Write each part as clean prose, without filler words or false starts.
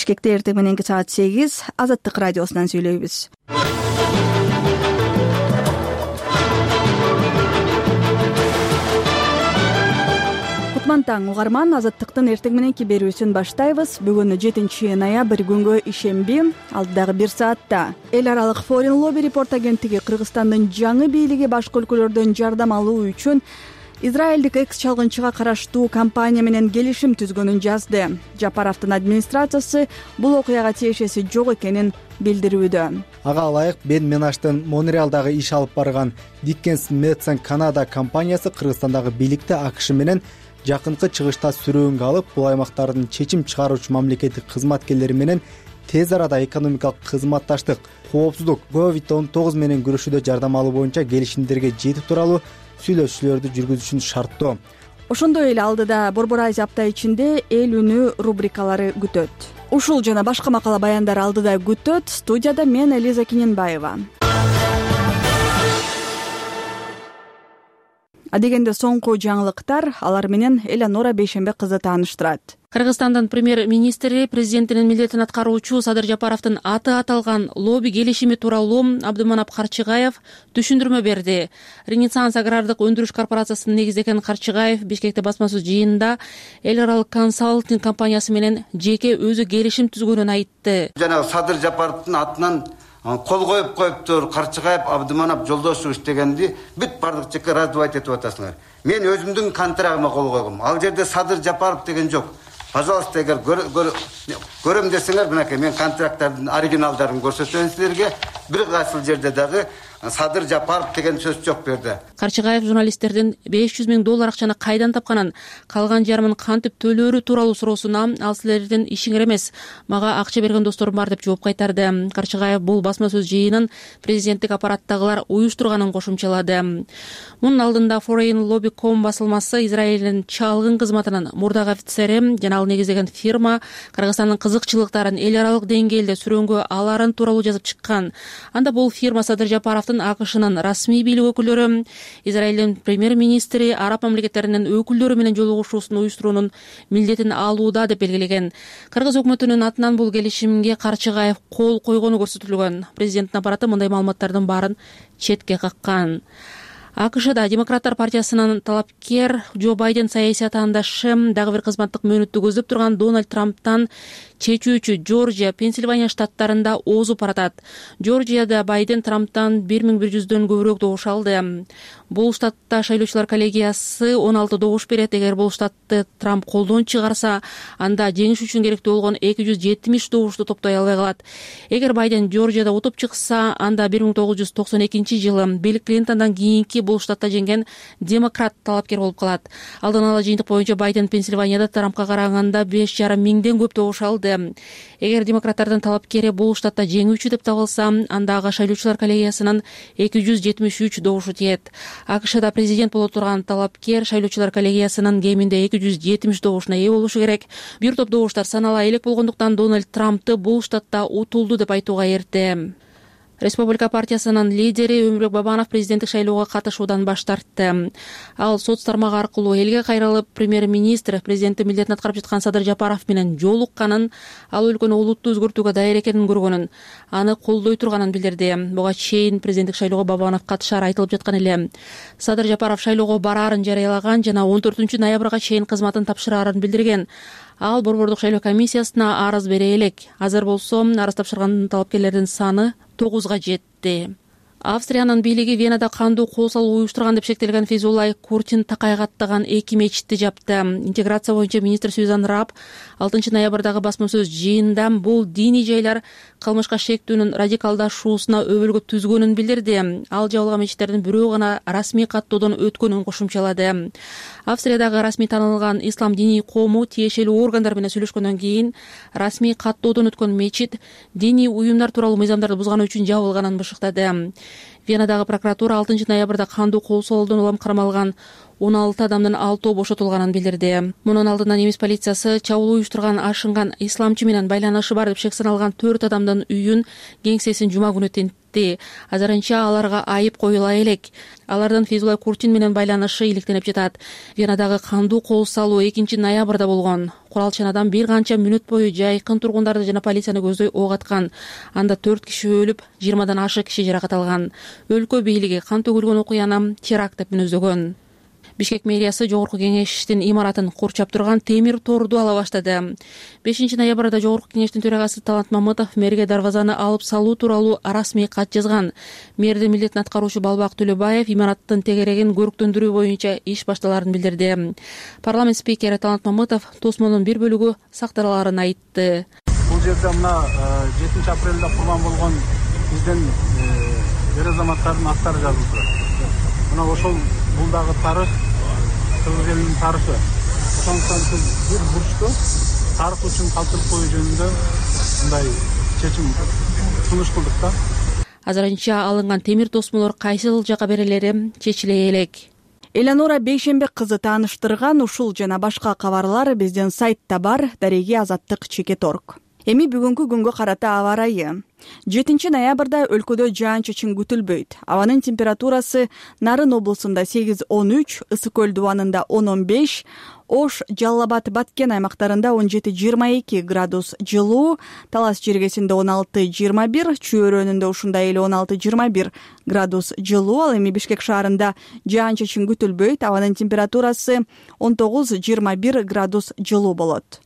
Бишкекте эртең мененки саат 8 Азаттык радиосунан сүйлөйбүз. Кутман таң угарман, Азаттыктын эртең мененки берүүсүн баштайбыз. Бүгүн 7 ноябрь күнгө ишемби, алдыдагы 1 саатта эл аралык Foreign Lobby Report агенттиги Кыргызстандын жаңы бийлиги башка өлкөлөрдөн жардам алуу үчүн Израилдик экс-чалгынчыга караштуу компания менен келишим түзгөнүн жазды. Жапаровдун администрациясы бул окуяга тиешеси жок экенин билдирүүдө. Ага ылайык Бен Менаштын Монреалдагы иш алып барган Dickens Medicine Canada компаниясы Кыргызстандагы бийликти АКШ менен жакынкы чыгышта сүрөөнгө алып, бул аймактардын чечим чыгаруучу мамлекеттик кызматкерлери менен тез арада экономикалык кызматташтык, коопсуздук, COVID-19 менен күрөшүүдө жардам алуу боюнча келишимдерге жетүү тууралуу сүйлөшүүлөрдү жүргүзүшүн шарттоо. Ошондой эле алдыда Борбор Азия апта ичинде эл үнү рубрикалары күтөт. Ушул жана башка макала баяндар алдыда күтөт. Студияда мен Элиза Киненбаева. Адегенде соңку жаңылыктар, алар менен Элеонора Бейшембек кызы тааныштырат. Кыргызстандын премьер-министри президентинин милдетин аткаруучу Садыр Жапаровдун аты аталган лобби келишими тууралуу Абдыманап Карчыгаев түшүндүрмө берди. Ренессанс агрардык өндүрүш корпорациясынын негиздеген Карчыгаев Бишкекте басма сөз жыйынында эл аралык консалтинг компаниясы менен жеке өзү келишим түзгөнүн айтты. Жана Садыр Жапаровдун атынан кол коюптур Карчыгаев Абдыманап Жолдошов дегенди бүт бардык жака раздавать этип атасыңар. Мен өзүмдүн контрагыма кол койгом. Ал жерде Садыр Жапаров деген жок. Пожалуйста, эгер көрөм десеңер, мынакей мен контракттардын оригиналдарын көрсөтөм силерге. Бир кайсыл жерде дагы Садыр Жапаров деген сөз жок берди. Карчыгаев журналисттердин $500,000 акчаны кайдан тапканын, калган жарымын кантип төлөөрү тууралуу суроосуна ал силердин ишиңер эмес, мага акча берген досторум бар деп жооп кайтарды. Карчыгаев бул басма сөз жыйынын президенттик аппараттагылар уюштурганын кошумчалады. Мунун алдында Foreign Lobby.com басылмасы Израилдин чалгын кызматынын мурдагы офицери жана ал негиздеген фирма Кыргызстандын кызыкчылыктарын эл аралык деңгээлде сүрөөнгө аларын тууралуу жазып чыккан. Анда бул фирма Садыр Жапаровдун АКШнын расмий бийлик өкүлдөрү, Израилдин премьер-министри араб мамлекеттеринин өкүлдөрү менен жолугушуусун уюштуруунун милдетин алууда деп белгилеген. Кыргыз өкмөтүнүн атынан бул келишимге Карчыгаев кол койгону көрсөтүлгөн. Президенттин аппараты мындай маалыматтардын баарын четке каккан. АКШда Демократтар партиясынын талапкер Джо Байден саясий атаандашы дагы бир кызматтык мөөнөттү көздөп турган Дональд Трамптан чечүүчү Жоржия, Пенсильвания штаттарында оозуп баратат. Жоржияда Байден Трамптан 1100дөн көбүрөөк добуш алды. Бул штатта шайлоочулар коллегиясы 16 добуш берет. Эгер бул штатты Трамп колдон чыгарса, анда жеңиш үчүн керектүү болгон 270 добушту топтой албай калат. Эгер Байден Жоржияда утуп чыкса, анда 1992-жылы Билл Клинтондан кийинки бул штатта жеңген демократ талапкер болуп калат. Алдын ала жыйынтык боюнча Байден Пенсильванияда Трампка караганда 5,5 көп добуш алды. Эгер демократтардын талапкери бул штатта жеңүүчү деп табылса, анда ага шайлоочулар коллегиясынын 273 добушу тиет. АКШда президент боло турган талапкер шайлоочулар коллегиясынын кеминде 270 добушуна ээ болушу керек. Бир топ добуштар санала элек болгондуктан Дональд Трампты бул штатта утулду деп айтууга эрте. Республика партиясынын лидери Өмүрбек Бабанов президенттик шайлоого катышуудан баш тартты. Ал соц тармагы аркылуу элге кайрылып, премьер-министр президенттин милдетин аткарып жаткан Садыр Жапаров менен жолукканын, ал өлкөнү олуттуу өзгөртүүгө даяр экенин көргөнүн, аны колдой турганын билдирди. Буга чейин президенттик шайлоого Бабанов катышары айтылып жаткан эле. Садыр Жапаров шайлоого бараарын жарыялаган жана 14 ноябрга чейин кызматын тапшыраарын билдирген. Ал борбордук шайлоо комиссиясына арыз бере элек. Азыр болсо арыз тапшырган талапкерлердин саны 9га жетти. Австриянын бийлиги Венада кандуу кол салуу уюштурган деп шектелген Фейзуллай Куртин такайга аттаган 2 мечитти жапты. Интеграция боюнча министр Сюзан Раб 6 ноябрдагы басма сөз жыйында бул диний жайлар кылмышка шектүүнүн радикалдашуусуна өбөлгө түзгөнүн билдирди. Ал жабылган мечиттердин бирөө гана расмий каттоодон өткөнүн кошумчалады. Австриядагы расмий танылган ислам диний коому тиешелүү органдар менен сүйлөшкөндөн кийин расмий каттоодон өткөн мечит диний уюмдар тууралуу мыйзамдарды бузганы үчүн жабылганын бышыктады. Венадагы прокуратура 6 ноябрда кандуу кол салуудон улам кармалган 16 адамдын 6 бошотулганын билдирди. Мунун алдында немис полициясы чабуул уюштурган ашынган исламчы менен байланышы бар деп шек саналган 4 адамдын үйүн, кеңсесин жума күнү айтты. Азырынча аларга айып коюла элек. Алардын Фейзулла Курчин менен байланышы иликтенип жатат. Венадагы кандуу кол салуу 2 ноябрда болгон. Куралчан бир канча мүнөт бою жайкын тургундарды жана полицияны көздөй ок аткан. Анда 4 киши өлүп, 20дан ашык киши жаракат алган. Өлкө бийлиги кан төгүлгөн окуяны теракт деп мүнөздөгөн. Бишкек мэриясы жогорку кеңештин имаратын курчап турган темир торду ала баштады. 5 ноябрда жогорку кеңештин төрагасы Талант Мамытов мэрге дарбазаны алып салуу тууралуу расмий кат жазган. Мэрдин милдетин аткаруучу Балбак Төлөбаев имараттын тегерегин көрүктөндүрүү боюнча иш башталарын билдирди. Парламент спикери Талант Мамытов тосмонун бир бөлүгү сакталарын айтты. Бул жерде мына 7 апрелде курман болгон биздин эр азаматтардын аттары жазылып турат. Мына ошол бул дагы тарых, кыргыз элинин тарыхы. Ошондуктан биз бир бурчту тарых үчүн калтырып коюу жөнүндө мындай чечим сунуш кылдык да. Азырынча алынган темир тосмолор кайсыл жака берилери чечиле элек. Элеонора Бейшембек кызы тааныштырган ушул жана башка кабарлар биздин сайтта бар. Дареги Азаттык _org. Эми бүгүнкү күнгө карата аба ырайы. 7 ноябрда өлкөдө жаан-чачын күтүлбөйт. Абанын температурасы Нарын облусунда 8-13, Ысык көл дубанында 10-15, Ош, Жалал Абад, Баткен аймактарында 17-22 градус жылуу, Талас жергесинде 16-21, Чүй-өрөөнүндө ушундай эле 16-21 градус жылуу. Ал эми Бишкек шаарында жаан-чачын күтүлбөйт. Абанын температурасы 19-21 градус жылуу болот.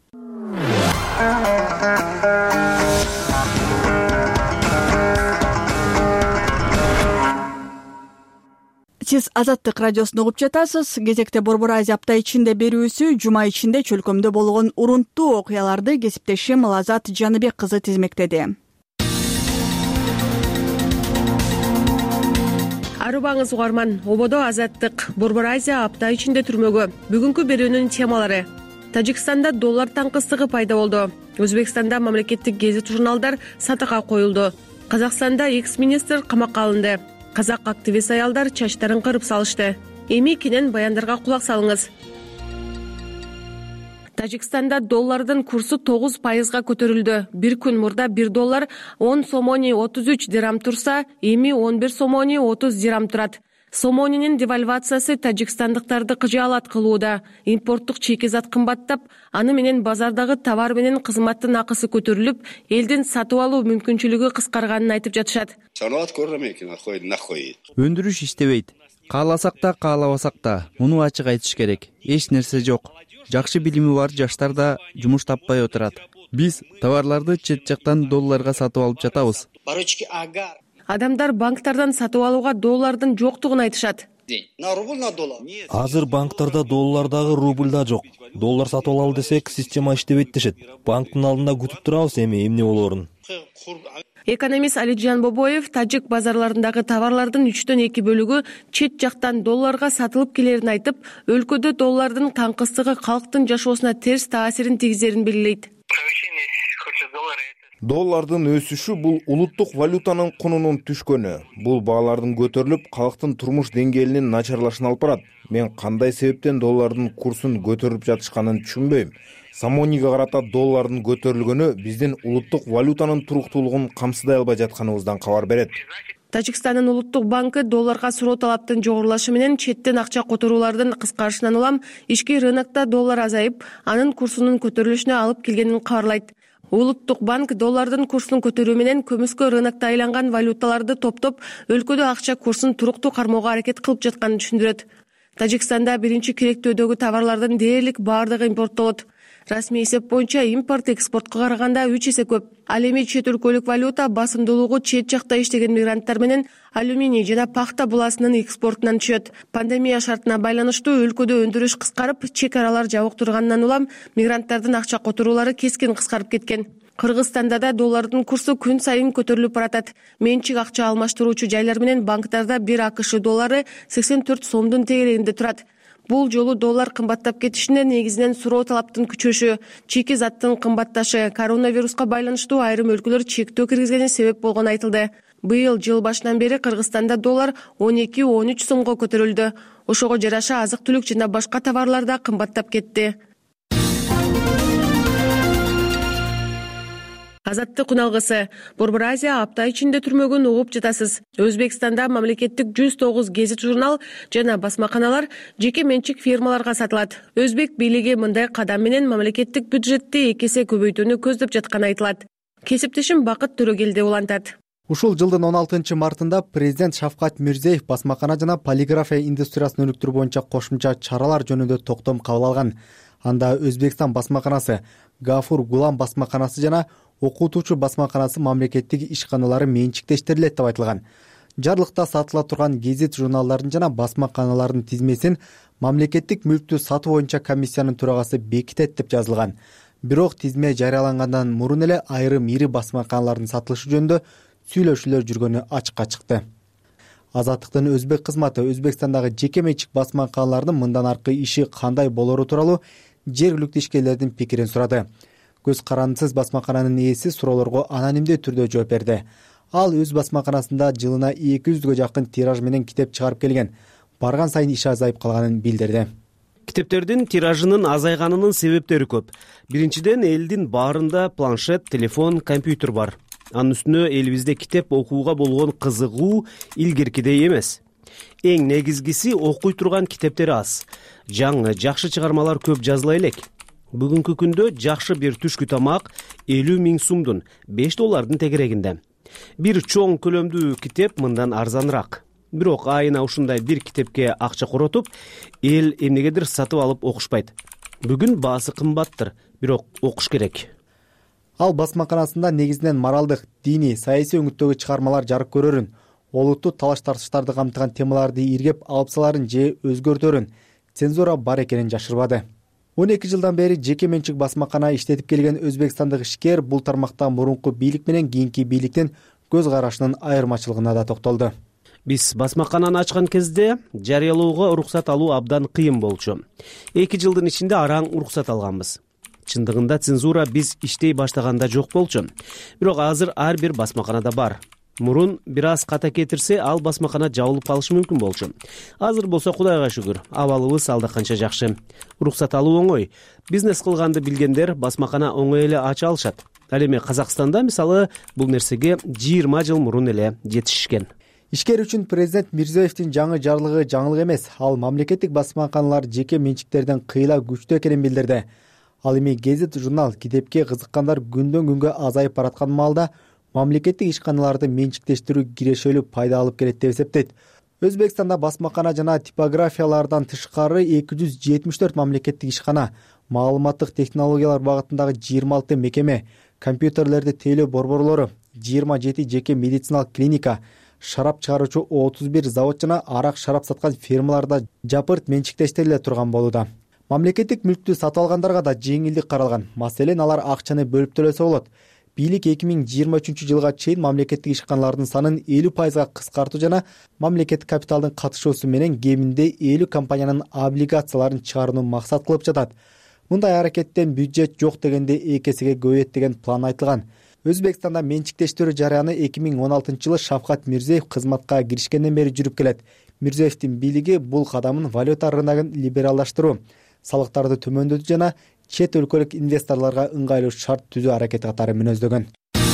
Сиз Азаттык радиосун угуп жатасыз. Кезекте Борбор Азия апта ичинде берүүсү жума ичинде чөлкөмдө болгон урунттуу окуяларды кесиптешим Лазат Жаныбек кызы тизмектеди. Арыбаңыз угарман, ободо Азаттык Борбор Азия апта ичинде түрмөгө. Бүгүнкү берүүнүн темалары: Тажикстанда доллар таңкыстыгы пайда болду. Өзбекстанда мамлекеттик гезит журналдар сатыкка коюлду. Казакстанда экс-министр камакка алынды. Казак активист аялдар чачтарын кырып салышты. Эми кенен баяндарга кулак салыңыз. Тажикстанда доллардын курсу 9% көтөрүлдү. Бир күн мурда 1 доллар 10 сомони 33 дирам турса, эми 11 сомони 30 дирам турат. Сомонинин девальвациясы тажикстандыктарды кыжаалат кылууда. Импорттук чекизат кымбаттап, аны менен базардагы товар менен кызматтын акысы көтөрүлүп, элдин сатып алуу мүмкүнчүлүгү кыскарганын айтып жатышат. Өндүрүш иштебейт. Кааласак да, каалабасак да, муну ачык айтыш керек. Эч нерсе жок. Жакшы билими бар жаштар да жумуш таппай отурат. Биз товарларды чет жактан долларга сатып алып жатабыз. Адамдар банктардан сатып алууга доллардын жоктугун айтышат. Азыр банктарда доллар дагы, рубль да жок. Доллар сатып алалы десек, система иштебейт дешет. Банктын алдында күтүп турабыз эмне болоорун. Экономист Алиджан Бобоев тажик базарларындагы товарлардын 3/2 бөлүгү чет жактан долларга сатылып келерин айтып, өлкөдө доллардын таңкыстыгы калктын жашоосуна терс таасирин тийгизерин белгилейт. Доллардын өсүшү бул улуттук валютанын кунунун түшкөнү. Бул баалардын көтөрүлүп, калктын турмуш деңгээлинин начарлашына алып барат. Мен кандай себептен доллардын курсун көтөрүп жатышканын түшүнбөйм. Самониге карата доллардын көтөрүлгөнү биздин улуттук валютанын туруктуулугун камсыздай албай жатканыбыздан кабар берет. Тажикстандын улуттук банкы долларга суроо талаптын жогорулашы менен четтен акча которуулардын кыскарышынан улам ички рынокто доллар азайып, анын курсунун көтөрүлүшүнө алып келгенин кабарлайт. Улуттук банк доллардын курсун көтөрүү менен көмүскө рынокто айланган валюталарды топтоп, өлкөдө акча курсун туруктуу кармоого аракет кылып жатканын түшүндүрөт. Тажикстанда биринчи керектөөдөгү товарлардын дээрлик баардыгы импорттолот. Расмий эсеп боюнча импорт экспортко караганда 3 эсе көп. Ал эми чет өлкөлүк валюта басымдуулугу чет жакта иштеген мигранттар менен алюминий жана пахта буласынын экспортунан түшөт. Пандемия шартына байланыштуу өлкөдө өндүрүш кыскарып, чек аралар жабык тургандан улам мигранттардын акча которуулары кескин кыскарып кеткен. Кыргызстанда да доллардын курсу күн сайын көтөрүлүп баратат. Менчик акча алмаштыруучу жайлар менен банктарда 1 АКШ доллары 84 сомдун тегерегинде турат. Бул жолу доллар кымбаттап кетишине негизинен суроо талаптын күчөшү, чеки заттын кымбатташы, коронавируска байланыштуу айрым өлкөлөр чектөө киргизгени себеп болгону айтылды. Быйыл жыл башынан бери Кыргызстанда доллар 12-13 сомго көтөрүлдү. Ошого жараша азык-түлүк жана башка товарлар да кымбаттап кетти. Азаттык күн алгысы. Борбор Азия апта ичинде түрмөгүн угуп жатасыз. Өзбекстанда мамлекеттик 109 гезит журнал жана басмаканалар жеке менчик фирмаларга сатылат. Өзбек бийлиги мындай кадам менен мамлекеттик бюджетти 2 эсе көбөйтүүнү көздөп жатканы айтылат. Кесиптешим Бакыт Төрөгелди улантат. Ушул жылдын 16-мартында президент Шавкат Мирзиеев басмакана жана полиграфия индустриясын өнүктүрүү боюнча кошумча чаралар жөнүндө токтом кабыл алган. Анда Өзбекстан басмаканасы, Гафур Гулам басмаканасы жана окутуучу басмаканасы мамлекеттик ишканалары менчиктештирилет деп айтылган. Жарлыкта сатыла турган гезит журналдардын жана басмаканалардын тизмесин мамлекеттик мүлктү сатуу боюнча комиссиянын төрагасы бекитет деп жазылган. Бирок тизме жарыялангандан мурун эле айрым ири басмаканалардын сатылышы жөнүндө сүйлөшүүлөр жүргөнү ачыкка чыкты. Азаттыктын өзбек кызматы Өзбекстандагы жеке менчик басмаканалардын мындан аркы иши кандай болору тууралуу жергиликтүү ишкерлердин пикирин сурады. Көз карандысыз басмакананын ээси суроолорго анонимдүү түрдө жооп берди. Ал өз басмаканасында жылына 200гө жакын тираж менен китеп чыгарып келген. Барган сайын иш азайып калганын билдирди. Китептердин тиражынын азайганынын себептери көп. Биринчиден, элдин баарында планшет, телефон, компьютер бар. Анын үстүнө элибизде китеп окууга болгон кызыгуу илгеркидей эмес. Эң негизгиси окуй турган китептер аз. Жаңы, жакшы чыгармалар көп жазыла элек. Бүгүнкү күндө жакшы бир түшкү тамак 50 000 сумдун, $5 тегерегинде. Бир чоң көлөмдүү китеп мындан арзаныраак. Бирок айына ушундай бир китепке акча коротуп, эл эмнегедир сатып алып окушпайт. Бүгүн баасы кымбаттыр, бирок окуш керек. Ал басмаканасында негизинен моралдык, диний, саясий өңүттөгү чыгармалар жарык көрөрүн, олуттуу талаш-тартыштарды камтыган темаларды иргеп алып саларын же өзгөртөрүн, цензура бар экенин жашырбады. 12 жылдан бери жеке менчик басмакана иштетип келген өзбекстандык ишкер бул тармакта мурунку бийлик менен кийинки бийликтин көз карашынын айырмачылыгына да токтолду. Биз басмакананы ачкан кезде жарыялоого уруксат алуу абдан кыйын болчу. 2 жылдын ичинде араң уруксат алганбыз. Чындыгында цензура биз иштей баштаганда жок болчу. Бирок азыр ар бир басмаканада бар. Мурун бир аз ката кетирсе, ал басмакана жабылып калышы мүмкүн болчу. Азыр болсо Кудайга шүгүр, абалыбыз алда канча жакшы. Уруксат алуу оңой. Бизнес кылганды билгендер басмакана оңой эле ача алышат. Ал эми Казакстанда мисалы бул нерсеге 20 жыл мурун эле жетишишкен. Ишкер үчүн президент Мирзиевдин жаңы жарлыгы жаңылык эмес. Ал мамлекеттик басмаканалар жеке менчиктерден кыйла күчтүү экенин билдирди. Ал эми гезит журнал китепке кызыккандар күндөн күнгө азайып бараткан маалда мамлекеттик ишканаларды менчиктештирүү кирешелүү пайда алып келет деп эсептейт. Өзбекстанда басмакана жана типографиялардан тышкары 274 мамлекеттик ишкана, маалыматтык технологиялар багытындагы 26 мекеме, компьютерлерди тейлөө борборлору, 27 жеке медициналык клиника, шарап чыгаруучу 31 завод жана арак шарап саткан фирмаларда жапырт менчиктештириле турган болууда. Мамлекеттик мүлктү сатып алгандарга да жеңилдик каралган. Маселен, алар акчаны бөлүп төлөсө болот. Бийлик 2023 жылга чейин мамлекеттик ишканалардын санын 50% кыскартуу жана мамлекеттик капиталдын катышуусу менен кеминде 50 компаниянын облигацияларын чыгарууну максат кылып жатат. Мындай аракеттен бюджет жок дегенде 2 эсеге көбөйөт деген план айтылган. Өзбекстанда менчиктештирүү жарыяны 2016 жылы Шавкат Мирзиеев кызматка киришкенден бери жүрүп келет. Мирзиевдин бийлиги бул кадамын валюта рыногун либералдаштыруу, салыктарды төмөндөтүү жана чет өлкөлүк инвесторлорго ыңгайлуу шарт түзүү аракети катары мүнөздөгөн.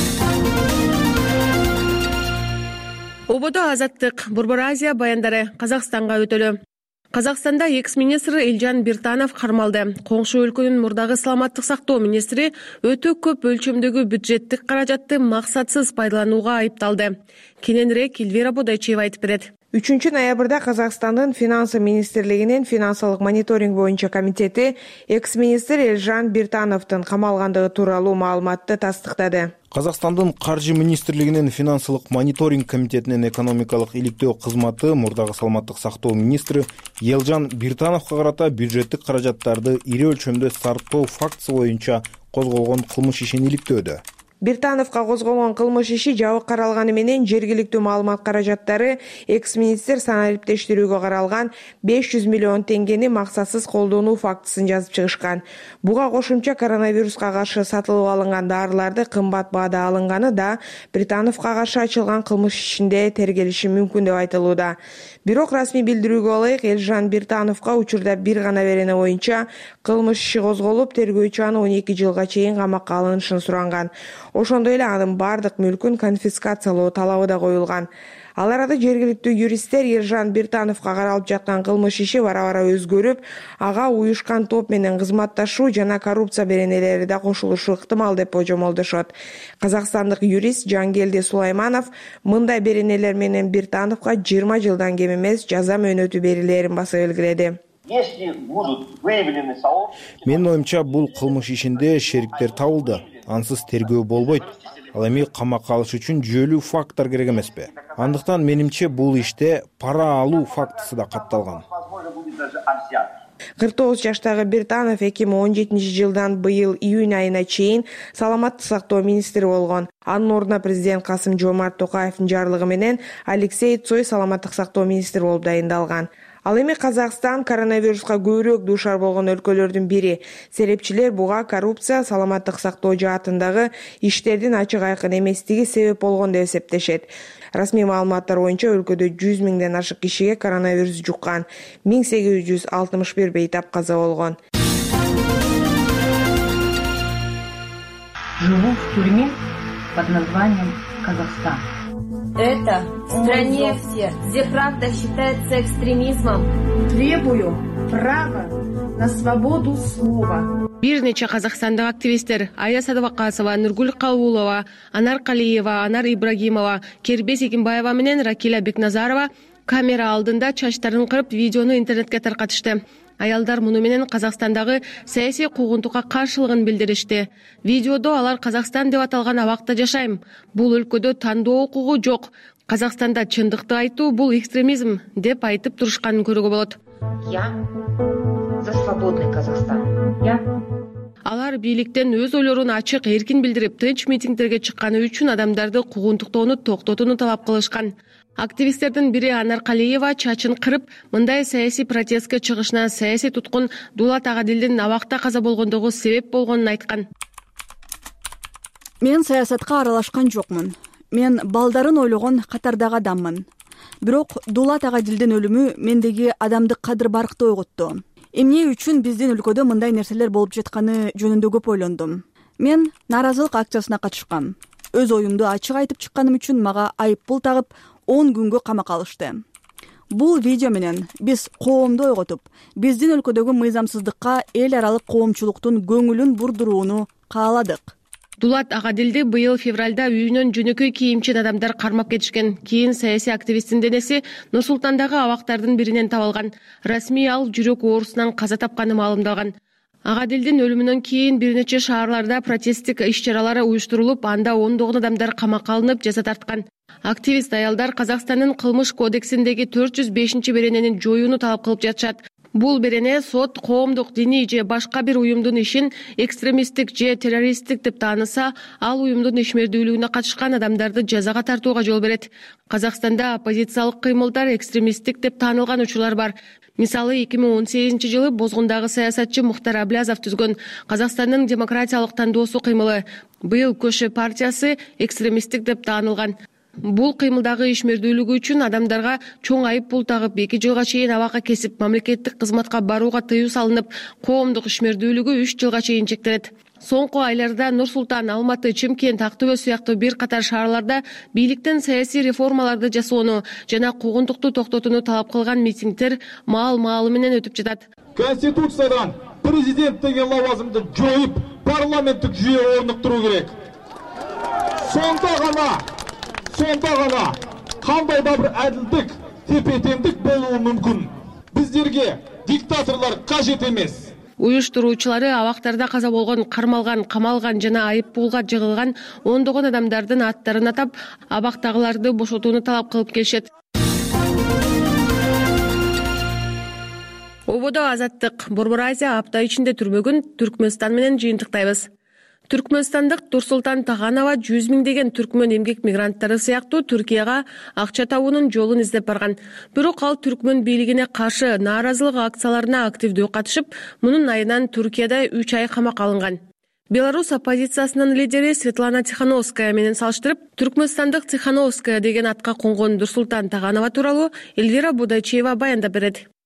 Ободо азаттык, Борбор Азия баяндары Казакстанга өтөлү. Казакстанда экс-министр Элжан Биртанов кармалды. Коңшу өлкөнүн мурдагы саламаттык сактоо министри өтө көп өлчөмдөгү бюджеттик каражатты максатсыз пайдаланууга айыпталды. Кененирээк Элвира Бодойчиева айтып берет. 3-ноябрда Казакстандын финансы министрлигинин финансылык мониторинг боюнча комитети экс-министр Элжан Биртановдун камалгандыгы тууралуу маалыматты тастыктады. Казакстандын каржы министрлигинин финансылык мониторинг комитетинин экономикалык иликтөө кызматы мурдагы саламаттык сактоо министри Элжан Биртановго карата бюджеттик каражаттарды ири өлчөмдө сарптоо фактысы боюнча козголгон кылмыш ишин иликтөөдө. Биртановго козголгон кылмыш иши жабык каралганы менен жергиликтүү маалымат каражаттары экс-министр саналиптештирүүгө каралган 500 миллион теңгени максатсыз колдонуу фактысын жазып чыгышкан. Буга кошумча коронавируска каршы сатылып алынган дарыларды кымбат баада алынганы да Биртановго каршы ачылган кылмыш ишинде тергелиши мүмкүн деп айтылууда. Бирок расмий билдирүүгө ылайык Элжан Биртановго учурда бир гана берене боюнча кылмыш иши козголуп, тергөөчү аны 12 жылга чейин камакка алынышын суранган. Ошондой эле анын бардык мүлкүн конфискациялоо талабы да коюлган. Ал арада жергиликтүү юристтер Ержан Биртановго каралып жаткан кылмыш иши бара-бара өзгөрүп, ага уюшкан топ менен кызматташуу жана коррупция беренелери да кошулушу ыктымал деп божомолдошот. Казакстандык юрист Жангелди Сулайманов мындай беренелер менен Биртановго 20 жылдан кем эмес жаза мөөнөтү берилерин баса белгиледи. Менин оюмча, бул кылмыш ишинде шериктер табылды. Ансыз тергөө болбойт. Ал эми камакка алыш үчүн жүйөлүү факттар керек эмеспи? Андыктан менимче бул иште пара алуу фактысы да катталган. 49 жаштагы Биртанов 2017 жылдан быйыл июнь айына чейин саламаттык сактоо министри болгон. Анын ордуна президент Касым-Жомарт Токаевдин жарлыгы менен Алексей Цой саламаттык сактоо министри болуп дайындалган. Ал эми Казакстан коронавируска көбүрөөк дуушар болгон өлкөлөрдүн бири. Серепчилер буга коррупция, саламаттык сактоо жаатындагы иштердин ачык айкын эместиги себеп болгон деп эсептешет. Расмий маалыматтар боюнча өлкөдө 100 миңден ашык кишиге коронавирус жуккан, 1861 бейтап каза болгон. Живу в тюрьме под названием Казахстан. Это в стране, где правда считается экстремизмом. Требую права на свободу слова. Бир нече казакстандык активисттер Ая Садыбакасова, Нургул Калуулова, Анар Калиева, Анар Ибрагимова, Кербес Экимбаева менен Ракиля Бекназарова камера алдында чачтарын кырып видеону интернетке таркатышты. Аялдар муну менен Казакстандагы саясий куугунтукка каршылыгын билдиришти. Видеодо алар Казакстан деп аталган абакта жашайм. Бул өлкөдө тандоо укугу жок. Казакстанда чындыкты айтуу бул экстремизм деп айтып турушканын көрүүгө болот. Я за свободный Казахстан. Алар бийликтен өз ойлорун ачык эркин билдирип, тынч митингдерге чыкканы үчүн адамдарды куугунтуктоону токтотууну талап кылышкан. Активисттердин бири Анар Калиева чачын кырып, мындай саясий протестке чыгышына саясий туткун Дулат Агадилдин абакта каза болгондугу себеп болгонун айткан. Мен саясатка аралашкан жокмун. Мен балдарын ойлогон катардагы адаммын. Бирок Дулат Агадилдин өлүмү мендеги адамдык кадыр баркты ойготту. Эмне үчүн биздин өлкөдө мындай нерселер болуп жатканы жөнүндө көп ойлондум. Мен нааразылык акциясына катышкам. Өз оюмду ачык айтып чыкканым үчүн мага айыппул тагып 10 күнгө камакка алышты. Бул видео менен биз коомду ойготуп, биздин өлкөдөгү мыйзамсыздыкка эл аралык коомчулуктун көңүлүн бурдурууну кааладык. Дулат Агадилди быйыл февралда үйүнөн жөнөкөй кийимчен адамдар кармап кетишкен. Кийин саясий активисттин денеси Нур-Султандагы абактардын биринен табылган. Расмий ал жүрөк оорусунан каза тапканы маалымдалган. Агадилдин өлүмүнөн кийин бир нече шаарларда протесттик иш-чаралар уюштурулуп, анда ондогон адамдар камакка алынып, жаза тарткан. Активист аялдар Казакстандын кылмыш кодексиндеги 405-беренени жоюуну талап кылып жатышат. Бул берене сот коомдук, диний же башка бир уюмдун ишин экстремисттик же террористтик деп тааныса, ал уюмдун ишмердүүлүгүнө катышкан адамдарды жазага тартууга жол берет. Казакстанда оппозициялык кыймылдар экстремисттик деп таанылган учурлар бар. Мисалы 2018 жылы Бозгундагы саясатчы Мухтар Аблязов түзгөн Казакстандын демократиялык тандоосу кыймылы быйыл Көшө партиясы экстремисттик деп таанылган. Бул кыймылдагы ишмердүүлүгү үчүн адамдарга чоң айып пул тагып 2 жылга чейин абакка кесип, мамлекеттик кызматка барууга тыюу салынып, коомдук ишмердүүлүгү 3 жылга чейин чектелет. Соңку айларда Нур-Султан, Алматы, Чымкент, Актөбө сыяктуу бир катар шаарларда бийликтен саясий реформаларды жасоону жана куугунтукту токтотууну талап кылган митингдер маал-маалы менен өтүп жатат. Конституциядан президент деген лавазымды жоюп, парламенттик жүйө орнуктуруу керек. Сонда гана кандай да бир адилдик, тепе-теңдик болуу мүмкүн. Биздерге диктаторлор кажет эмес. Уюштуруучулары абактарда каза болгон, кармалган, камалган жана айыппулга жыгылган ондогон адамдардын аттарын атап, абактагыларды бошотууну талап кылып келишет. Ободо Азаттык, Борбор Азия апта ичинде түрмөгүн Түркмөнстан менен жыйынтыктайбыз. Түркмөнстандык Турсултан Таганова 100 миңдеген түркмөн эмгек мигранттары сыяктуу Түркияга акча табуунун жолун издеп барган. Бирок ал түркмөн бийлигине каршы нааразылык акцияларына активдүү катышып, мунун айынан Түркияда 3 ай камакка алынган. Беларусь оппозициясынын лидери Светлана Тихановская менен салыштырып, Түркмөнстандык Тихановская деген атка конгон Турсултан Таганова тууралуу Эльвира Будайчиева баяндап берет.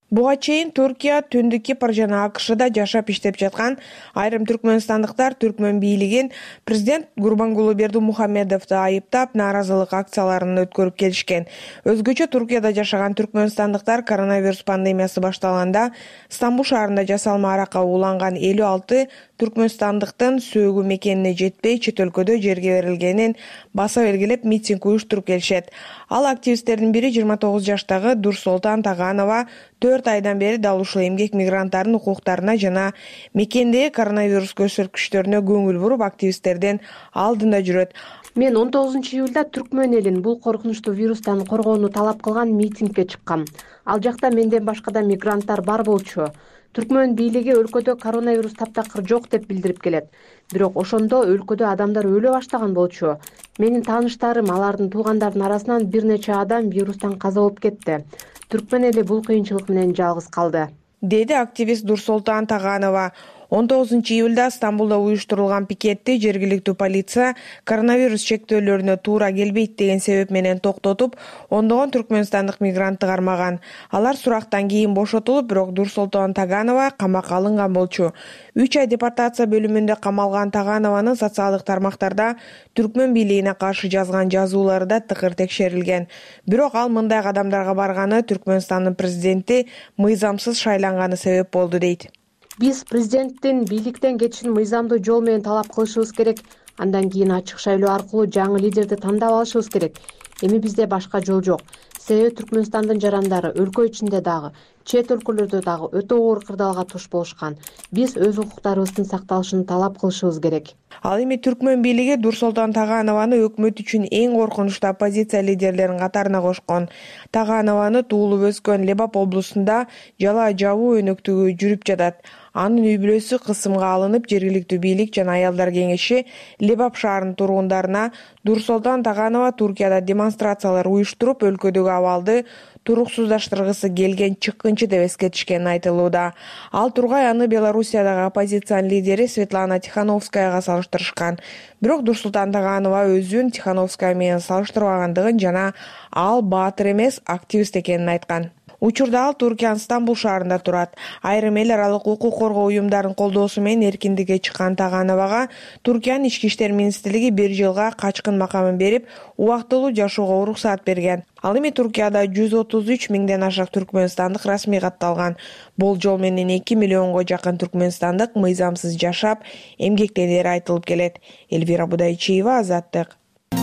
Буга чейин Түркия, Түндүк Кипр жана АКШда жашап иштеп жаткан айрым түркмөнстандыктар түркмөн бийлигин президент Гурбангулы Бердимухамедовду айыптап нааразылык акцияларын өткөрүп келишкен. Өзгөчө Туркияда жашаган түркмөнстандыктар коронавирус пандемиясы башталганда Стамбул шаарында жасалма аракка уланган 56 түркмөнстандыктын сөөгү мекенине жетпей чет өлкөдө жерге берилгенин баса белгилеп митинг уюштуруп келишет. Ал активисттердин бири 29 жаштагы Дурсултан Таганова 4 айдан бери дал ушул эмгек мигранттарынын укуктарына жана мекендеги коронавирус көрсөткүчтөрүнө көңүл буруп активисттердин алдында жүрөт. Мен 19-июлда түркмөн элин бул коркунучтуу вирустан коргоону талап кылган митингге чыккам. Ал жакта менден башка да мигранттар бар болчу. Түркмөн бийлиги өлкөдө коронавирус таптакыр жок деп билдирип келет. Бирок ошондо өлкөдө адамдар өлө баштаган болчу. Менин тааныштарым, алардын туугандарынын арасынан бир нече адам вирустан каза болуп кетти. Түркмөн эли бул кыйынчылык менен жалгыз калды, деди активист Дурсултан Таганова. 19-июлда Стамбулда уюштурулган пикетти жергиликтүү полиция коронавирус чектөөлөрүнө туура келбейт деген себеп менен токтотуп, ондогон түркмөнстандык мигрантты кармаган. Алар сурактан кийин бошотулуп, бирок Дурсултан Таганова камакка алынган болчу. 3 ай депортация бөлүмүндө камалган Таганованын социалдык тармактарда түркмөн бийлигине каршы жазган жазуулары да тыкыр текшерилген. Бирок ал мындай кадамдарга барганы Түркмөнстандын президенти мыйзамсыз шайланганы себеп болду дейт. Биз президенттин бийликтен кетишин мыйзамдуу жол менен талап кылышыбыз керек. Андан кийин ачык шайлоо аркылуу жаңы лидерди тандап алышыбыз керек. Эми бизде башка жол жок. Себеби Түркмөнстандын жарандары өлкө ичинде дагы, чет өлкөлөрдө дагы өтө оор кырдаалга туш болушкан. Биз өз укуктарыбыздын сакталышын талап кылышыбыз керек. Ал эми түркмөн бийлиги Дурсултан Таганованы өкмөт үчүн эң коркунучтуу оппозиция лидерлеринин катарына кошкон. Таганованы туулуп өскөн Лебап облусунда жалаа жабуу өнөктүгү жүрүп жатат. Анын үй-бүлөсү кысымга алынып, жергиликтүү бийлик жана аялдар кеңеши Лебап шаарынын тургундарына Дурсултан Таганова Туркияда демонстрациялар уюштуруп, өлкөдөгү абалды туруксуздаштыргысы келген чыккынчы деп эскертишкени айтылууда. Ал тургай аны Белоруссиядагы оппозициянын лидери Светлана Тихановскаяга салыштырышкан. Бирок Дурсултан Таганова өзүн Тихановская менен салыштырбагандыгын жана ал баатыр эмес, активист экенин айткан. Учурда ал Туркиянын Стамбул шаарында турат. Айрым эл аралык укук коргоо уюмдарынын колдоосу менен эркиндикке чыккан Тагановага Туркиянын ички иштер министрлиги 1 жылга качкын макамын берип, убактылуу жашоого уруксаат берген. Ал эми Туркияда 133 миңден ашык түркмөнстандык расмий катталган. Болжол менен 2 миллионго жакын түркмөнстандык мыйзамсыз жашап, эмгектенери айтылып келет. Эльвира Будайчиева, Азаттык.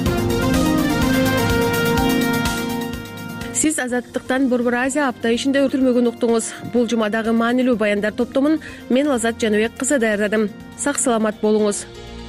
Сиз Азаттыктан Борбор Азия апта ишинде өтүрмөгөн уктуңуз. Бул жумадагы маанилүү баяндар топтомун мен Азат Жаныбек кызы даярдадым. Сак саламат болуңуз.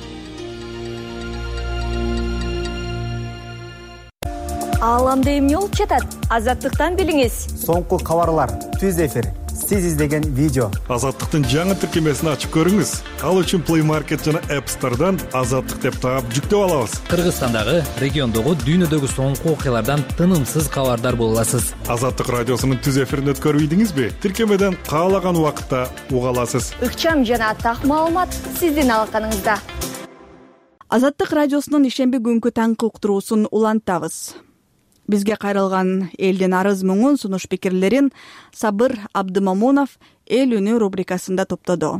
Ааламда эмне болуп жатат? Азаттыктан билиңиз. Соңку кабарлар, түз эфир, сиз издеген видео. Азаттыктын жаңы тиркемесин ачып көрүңүз. Ал үчүн Play Market жана App Store'дан Азаттык деп таап жүктөп алабыз. Кыргызстандагы, региондогу, дүйнөдөгү соңку окуялардан тынымсыз кабардар боло аласыз. Азаттык радиосунун түз эфирин өткөрүп ийдиңизби? Тиркемеден каалаган убакытта уга аласыз. Ыкчам жана так маалымат сиздин алаканыңызда. Азаттык радиосунун ишемби күнкү таңкы уктуруусун улантабыз. Бизге кайрылган элдин арыз муңун, сунуш пикирлерин Сабыр Абдымамунов Эл үнү рубрикасында топтоду.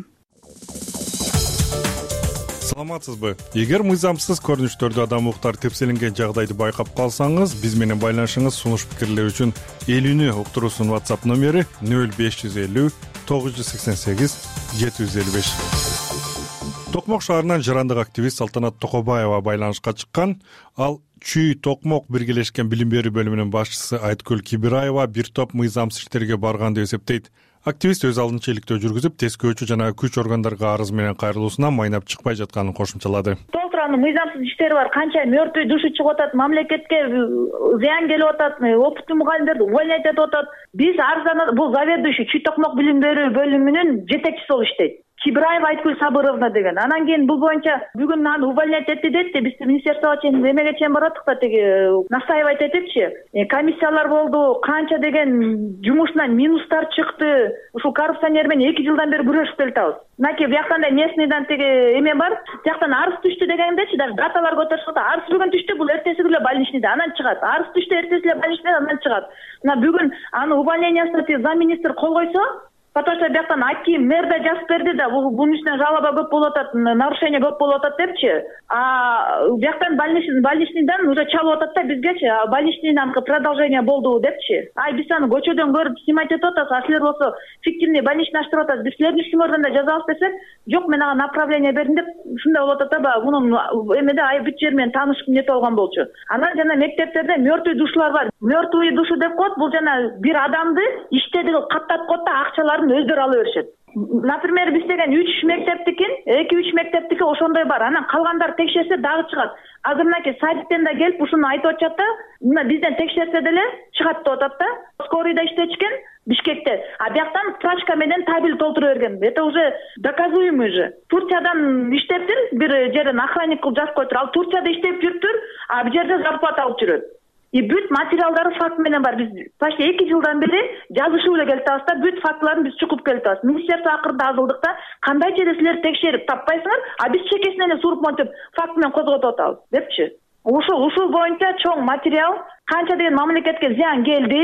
Саламатсызбы? Эгер мыйзамсыз көрүнүштөрдө адам укуктары тепселенген жагдайды байкап калсаңыз, биз менен байланышыңыз. Сунуш пикирлер үчүн Эл үнү уктуруусунун WhatsApp номери 0550 988 755. Токмок шаарынан жарандык активист Салтанат Токобаева байланышка чыккан. Ал Чүй Токмок биргелешкен билим берүү бөлүмүнүн башчысы Айткүл Кибираева бир топ мыйзамсыз иштерге барган деп эсептейт. Активист өз алдынча иликтөө жүргүзүп, тескөөчү жана күч органдарга арыз менен кайрылуусунан майнап чыкпай жатканын кошумчалады. Толтуранын мыйзамсыз иштери бар, канча мертвый душу чыгып атат, мамлекетке зыян келип атат, опыттуу мугалимдерди увольнять этип атат. Биз арызданат, бул заведующий Чүй Токмок билим берүү бөлүмүнүн жетекчиси болуп иштейт. Кибраева Айткүл Сабыровна деген. Анан кийин бул боюнча бүгүн аны увольнять этти деди. Биз министерствого чейин эмеге чейин бараттык да тиги настаивать этипчи. Комиссиялар болду, канча деген жумушунан минустар чыкты. Ушул коррупционер менен 2 жылдан бери күрөшүп келатабыз. Мынакей бияктан да местныйдан тиги эме бар. Бияктан арыз түштү дегендечи, даже даталар көтөрүшүп атат. Арыз бүгүн түштү, бул эртеси күнү больничныйда анан чыгат. Арыз түштү, эртеси эле больничныйда анан чыгат. Мына бүгүн аны увольнениясына замминистр кол койсо, потому что бияктан аким мэр да жазып берди да, бунун үстүнөн жалоба көп болуп атат, нарушение көп болуп атат депчи. Бияктан больничныйдан уже чалып атат да бизгечи, больничныйдан продолжение болду депчи. Биз аны көчөдөн көрүп снимать этип атабыз, а силер болсо фиктивный больничный ачтырып атасыз. Биз силердин ишиңерден да жазабыз десек, жок мен ага направление бердим деп ушундай болуп атат да, мунун эмеде бүт жери менен таанышып нете болгон болчу. Анан жана мектептерде мертвый душалар бар. Мертвый душу деп коет, бул жана бир адамды иштеди каттап коет да акчаларын өздөрү ала беришет. Например, биз деген 3 мектептикин, 2-3 мектептики ошондой бар. Анан калгандар текшерсе дагы чыгат. Азыр мынакей садиктен да келип ушуну айтып атышат да, мына бизден текшерсе деле чыгат деп атат да. Скорыйда иштечкен Бишкекте. Бияктан справка менен табель толтура берген. Это уже доказуемый же. Турциядан иштептир, бир жерден охранник кылып жазып коюптур. Ал Турцияда иштеп жүрүптүр, бул жерде зарплата алып жүрөт. Бүт материалдары факт менен бар. Биз почти 2 жылдан бери жазышып эле келатабыз да, бүт фактыларын биз чукуп келатабыз. Министерство акырында азылдык да, кандайча эле силер текшерип таппайсыңар, биз чекесинен эле суруп монтип факт менен козготуп атабыз депчи. Ушул боюнча чоң материал, канча деген мамлекетке зыян келди,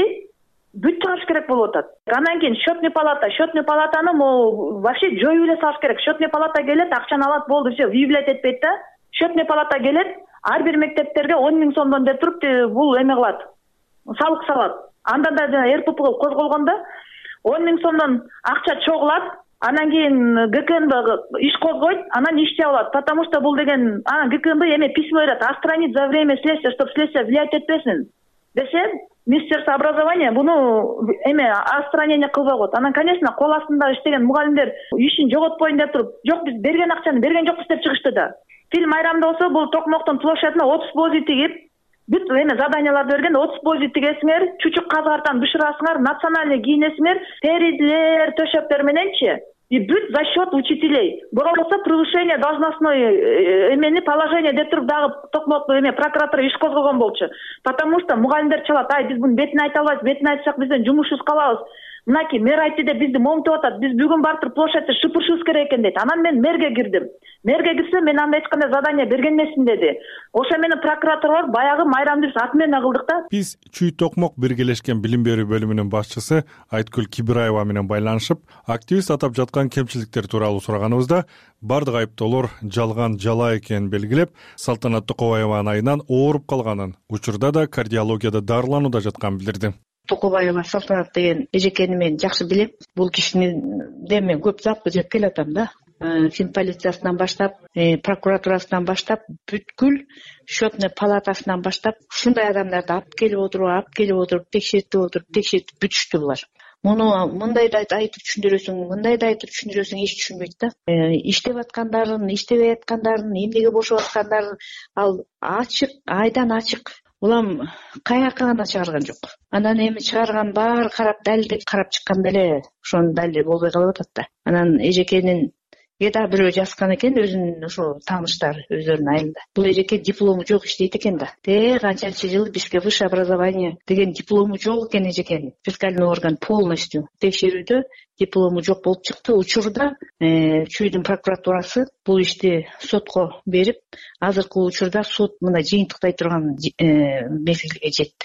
бүт чыгыш керек болуп атат. Анан кийин счетный палатаны вообще жоюп эле салыш керек. Счетный палата келет, акчаны алат, болду, все, выявлять этпейт да. Счетный палата келет, ар бир мектептерге 10 000 сомдон деп туруп бул эме кылат. Салык салат. Андан да РПП козголгондо 10 000 сомдон акча чогулат. Анан кийин ГКНБ иш козгойт, анан ишти алат. Потому что бул деген, анан ГКНБ эме письмо берет, отстранить за время следствия, чтобы следствие влиять этпесин. Десе, Министерство образования буну эме отстранение кылбай коет. Анан, конечно, кол астында иштеген мугалимдер ишин жоготпойн деп туруп, жок биз берген акчаны берген жокпуз деп чыгышты да. Фильм айрамда болсо, бул Токмоктун площадына 30 бози тигип, бүт эме заданияларды берген, 30 бози тигесиңер, чучук казгартан бышырасыңар, национальный кийинесиңер, терилер, төшөктөр мененчи. И бүт за счет учителей. Болбосо превышение должностной эмени положение деп туруп дагы Токмок эме прокуратура иш козгогон болчу. Потому что мугалимдер чалат, биз буну бетине айта албайбыз, бетине айтсак бизден жумушубуз калабыз. Мынакей мэр айтты деп бизди момтуп атат. Биз бүгүн барып площадьта шыпырышыбыз керек экен дейт. Анан мен мэрге кирдим. Мэрге кирсем, мен анда эч кандай задание берген эмесмин деди. Ошо менен прокуратура баягы майрамды биз аты менен кылдык да. Биз Чүй Токмок биргелешкен билим берүү бөлүмүнүн башчысы Айткүл Кибраева менен байланышып, активист атап жаткан кемчиликтер тууралуу сураганыбызда бардык айыптоолор жалган, жала экенин белгилеп, Салтанат Токобаеванын айынан ооруп калганын, учурда да кардиологияда дарыланууда жатканын билдирди. Токобаева Салтанат деген эжекени мен жакшы билем. Бул кишини мен көп запы жеп келатам да. Финполициясынан баштап, прокуратурасынан баштап, бүткүл счетный палатасынан баштап, ушундай адамдарды алып келип отуруп, текшертип бүтүштү булар. Муну мындай да айтып түшүндүрөсүң, эч түшүнбөйт да. Иштеп аткандарын, иштебей аткандарын, эмнеге бошоп аткандарын ал ачык, айдан ачык. Улам каяка гана чыгарган жок. Анан эми чыгарган баары карап, далилдеп карап чыкканда эле ошонун далили болбой калып атат да. Анан эжекенин да бирөө жазган экен, өзүнүн ошо тааныштары өздөрүнүн айылында. Бул эжеке диплому жок иштейт экен да. Канчанчы жыл бизге высшее образование деген диплому жок экен эжекенин. Фискальный орган полностью текшерүүдө диплому жок болуп чыкты. Учурда Чүйдүн прокуратурасы бул ишти сотко берип, азыркы учурда сот мына жыйынтыктай турган мезгилге жетти.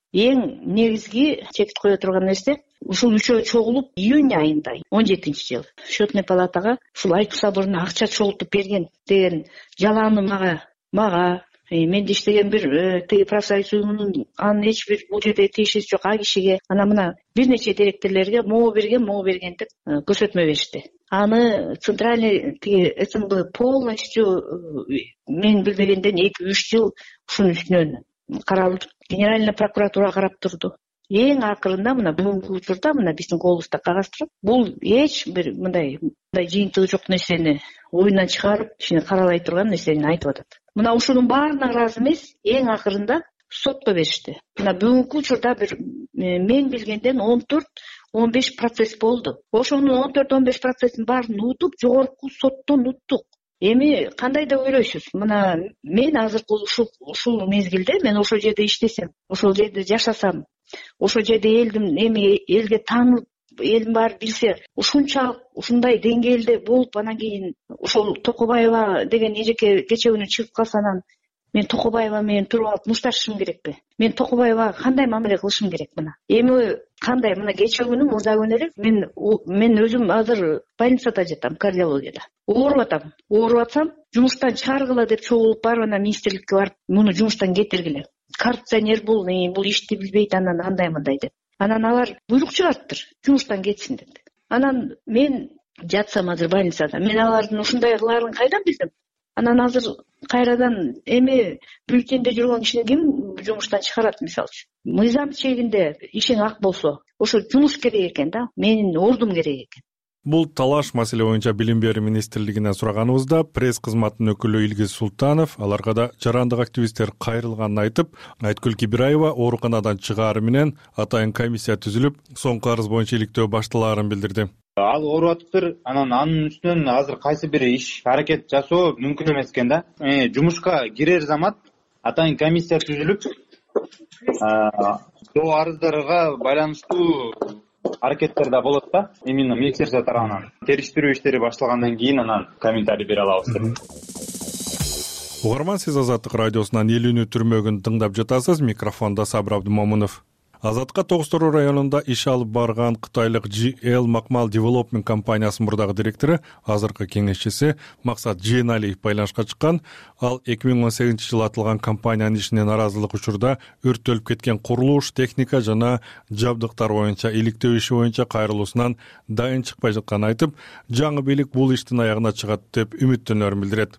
Эң негизги чекит кое турган нерсе, ушул үчөө чогулуп июнь айында 17-жыл счетный палатага ушул Айткүл Сабыровна акча чогултуп берген деген жаланы мага менде иштеген бир тиги профсоюз уюмунун анын эч бир бул жерде тиешеси жок а кишиге, анан мына бир нече директорлорго могу берген деп көрсөтмө беришти. Аны центральный тиги СМБ полностью мен билбегенден 2-3 жыл ушунун үстүнөн каралып, генеральный прокуратура карап турду. Эң акырында мына бүгүнкү учурда мына биздин колубузда кагаз туруп, бул эч бир мындай жыйынтыгы жок нерсени оюнан чыгарып, ишини каралай турган нерсени айтып атат. Мына ушунун баарына ыраазы эмес, эң акырында сотко беришти. Мына бүгүнкү учурда бир мен билгенден 14-15 процесс болду. Ошонун 14-15 процессин баарын утуп, жогорку соттон уттук. Эми кандай деп ойлойсуз? Мына мен азыркы ушул мезгилде мен ошол жерде иштесем, ошол жерде жашасам, ошол жерде элге таанылып, элдин баары билсе, ушунчалык ушундай деңгээлде болуп, анан кийин ошол Токобаева деген эжеке кечээ күнү чыгып калса, анан мен Токобаева менен туруп алып мушташышым керекпи? Мен Токобаевага кандай мамиле кылышым керек мына? Эми кандай? Мына кечээ күнү мурда күнү элек мен өзүм азыр больницада жатам, кардиологияда. Ооруп атсам, жумуштан чыгаргыла деп чогулуп барып, анан министрликке барып, муну жумуштан кетиргиле. Коррупционер бул ишти билбейт, анан андай-мындай деп. Анан алар буйрук чыгарттыр, жумуштан кетсин деп. Анан мен жатсам азыр больницада, мен алардын ушундай кылаарын кайдан билдим? Анан азыр кайрадан эми бюллетенде жүргөн кишини ким жумуштан чыгарат мисалы? Мыйзам чегинде ишиң ак болсо, ошо жумуш керек экен да, менин ордум керек экен. Бул талаш маселе боюнча Билим берүү министрлигинен сураганыбызда пресс кызматынын өкүлү Илгиз Султанов аларга да жарандык активисттер кайрылганын айтып, Айткүл Кибираева ооруканадан чыгаары менен атайын комиссия түзүлүп, соңку арыз боюнча иликтөө башталаарын билдирди. Ал ооруп атыптыр, анан анын үстүнөн азыр кайсы бир иш аракет жасоо мүмкүн эмес экен да. Жумушка кирер замат атайын комиссия түзүлүп, доо арыздарга байланыштуу аракеттер да болот да. Именно министерство тарабынан териштирүү иштери башталгандан кийин анан комментарий бере алабыз деп. Угарман, сиз Азаттык радиосунан Элүүнү түрмөгүн тыңдап жатасыз. Микрофондо Сабыр Абдымомунов. Азатка Тогуз-Тору районунда иш алып барган кытайлык GL Макмал Development компаниясынын мурдагы директору, азыркы кеңешчиси Максат Жээналиев байланышка чыккан. Ал 2018-жылы атылган компаниянын ишине наразылык учурда өрттөлүп кеткен курулуш, техника жана жабдыктар боюнча иликтөө иши боюнча кайрылуусунан дайын чыкпай жатканын айтып, жаңы бийлик бул иштин аягына чыгат деп үмүттөнөрүн билдирет.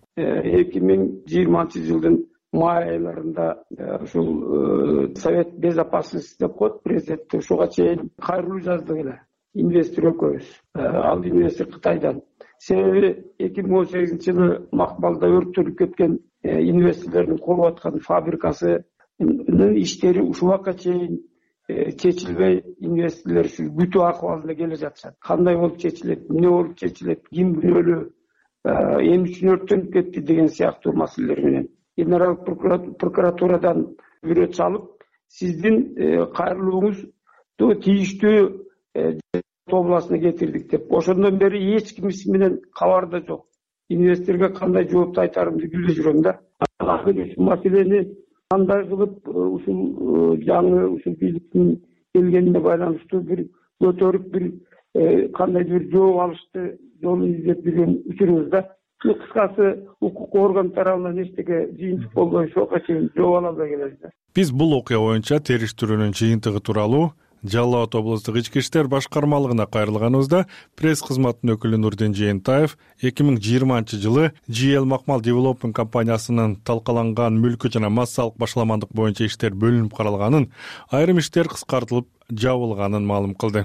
2020-жылдын май айларында ушул Совет безопасности деп коет президент, ушуга чейин кайрылуу жаздык эле. Инвестор экөөбүз. Ал инвестор Кытайдан. Себеби 2018-жылы Макмалда өрттөлүп кеткен инвесторлордун колуп аткан фабрикасынын иштери ушул убакка чейин чечилбей, инвесторлор ушу күтүү акыбалында келе жатышат. Кандай болуп чечилет, эмне болуп чечилет, ким күнөөлүү, эмне үчүн өрттөнүп кетти деген сыяктуу маселелер менен Генералдык прокуратурадан бирөө чалып, сиздин кайрылууңузду тийиштүү областына кетирдик деп. Ошондон бери эч ким менен кабарда жок. Инвесторго кандай жоопту айтарымды билбей жүрөм да. Маселени кандай кылып ушул жаңы ушул бийликтин келгенине байланыштуу бир көтөрүп бир кандайдыр бир жооп алышты жолун издеп жүргөн учурубуз да. Кыскасы укук орган тарабынан эчтеке жыйынтык болбой ошого чейин жооп ала албай келебиз. Биз бул окуя боюнча териштирүүнүн жыйынтыгы тууралуу Жалал Абад облустук ички иштер башкармалыгына кайрылганыбызда пресс кызматынын өкүлү Нурдин Жээнтаев 2020-жылы GL Макмал Development компаниясынын талкаланган мүлкү жана массалык башаламандык боюнча иштер бөлүнүп каралганын, айрым иштер кыскартылып жабылганын маалым кылды.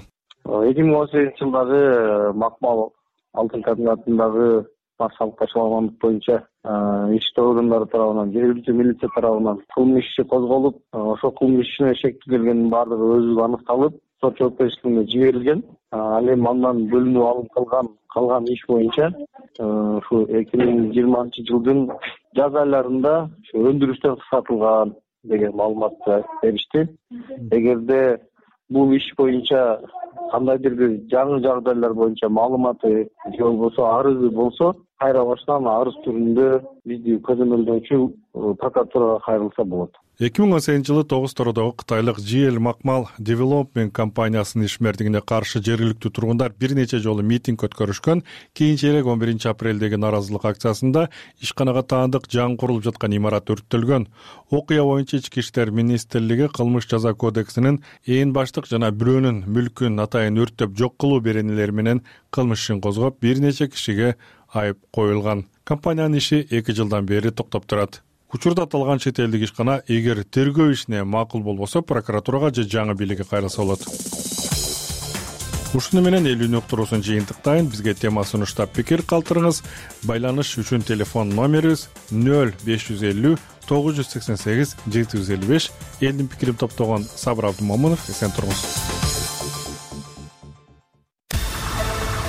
2018-жылдагы Макмал алтын комбинатындагы массалык башаламандык боюнча иштөө органдары тарабынан, жергиликтүү милиция тарабынан кылмыш иши козголуп, ошол кылмыш ишине шектелгендин баардыгы өзү аныкталып, сот жоопкерчилигине жиберилген. Ал эми андан бөлүнүп алып калган иш боюнча ушу 2020-жылдын жаз айларында ушу өндүрүштөр кыскартылган деген маалыматты беришти. Эгерде бул иш боюнча кандайдыр бир жаңы жагдайлар боюнча маалыматы же болбосо арызы болсо, кайра баштан арыз түрүндө бизди көзөмөлдөөчү прокуратурага кайрылса болот. 2018-жылы Тогуз-Торудагы кытайлык GL Макмал Development компаниясынын ишмердигине каршы жергиликтүү тургундар бир нече жолу митинг өткөрүшкөн. Кийинчерээк 11-апрелдеги наразылык акциясында ишканага таандык жаңы курулуп жаткан имарат өрттөлгөн. Окуя боюнча Ички иштер министрлиги кылмыш жаза кодексинин ээн баштык жана бирөөнүн мүлкүн атайын өрттөп жок кылуу беренелери менен кылмыш ишин козгоп, бир нече кишиге айып коюлган. Компаниянын иши 2 жылдан бери токтоп турат. Учурда аталган чет элдик ишкана эгер тергөө ишине макул болбосо прокуратурага же жаңы бийликке кайрылса болот. Ушуну менен Элүүнү уктуруусун жыйынтыктайын. Бизге тема сунуштап пикир калтырыңыз. Байланыш үчүн телефон номерибиз 0550 988 755. Элдин пикирин топтогон Сабыр Абдымомунов. Эсен туруңуз.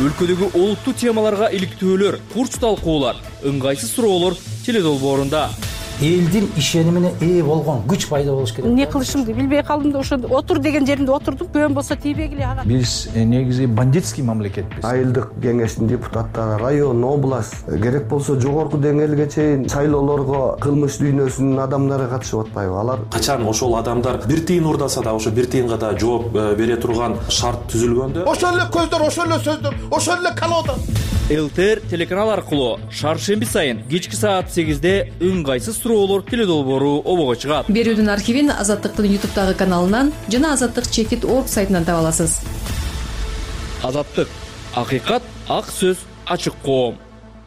өлкөдөгү олуттуу темаларга иликтөөлөр, курч талкуулар, ыңгайсыз суроолор теледолбоорунда. Элдин ишенимине ээ болгон күч пайда болуш керек. Эмне кылышымды билбей калдым да ошо отур деген жеримде отурдум. Көбөн болсо тийбегиле ага. Биз негизи бандитский мамлекетпиз. Айылдык кеңештин депутаттары, район, область, керек болсо жогорку деңгээлге чейин шайлоолорго кылмыш дүйнөсүнүн адамдары катышып атпайбы? Алар качан ошол адамдар бир тыйын урдаса да ошо бир тыйынга да жооп бере турган шарт түзүлгөндө, ошол эле көздөр, ошол эле сөздөр, ошол эле колода. ЛТР телеканал аркылуу шаршемби сайын кечки саат 8-де ыңгайсыз суроолор теледолбоору обого чыгат. Берүүдүн архивин Азаттыктын YouTube'дагы каналынан жана Азаттык /org сайтынан таба аласыз. Азаттык, акыйкат, ак сөз, ачык коом.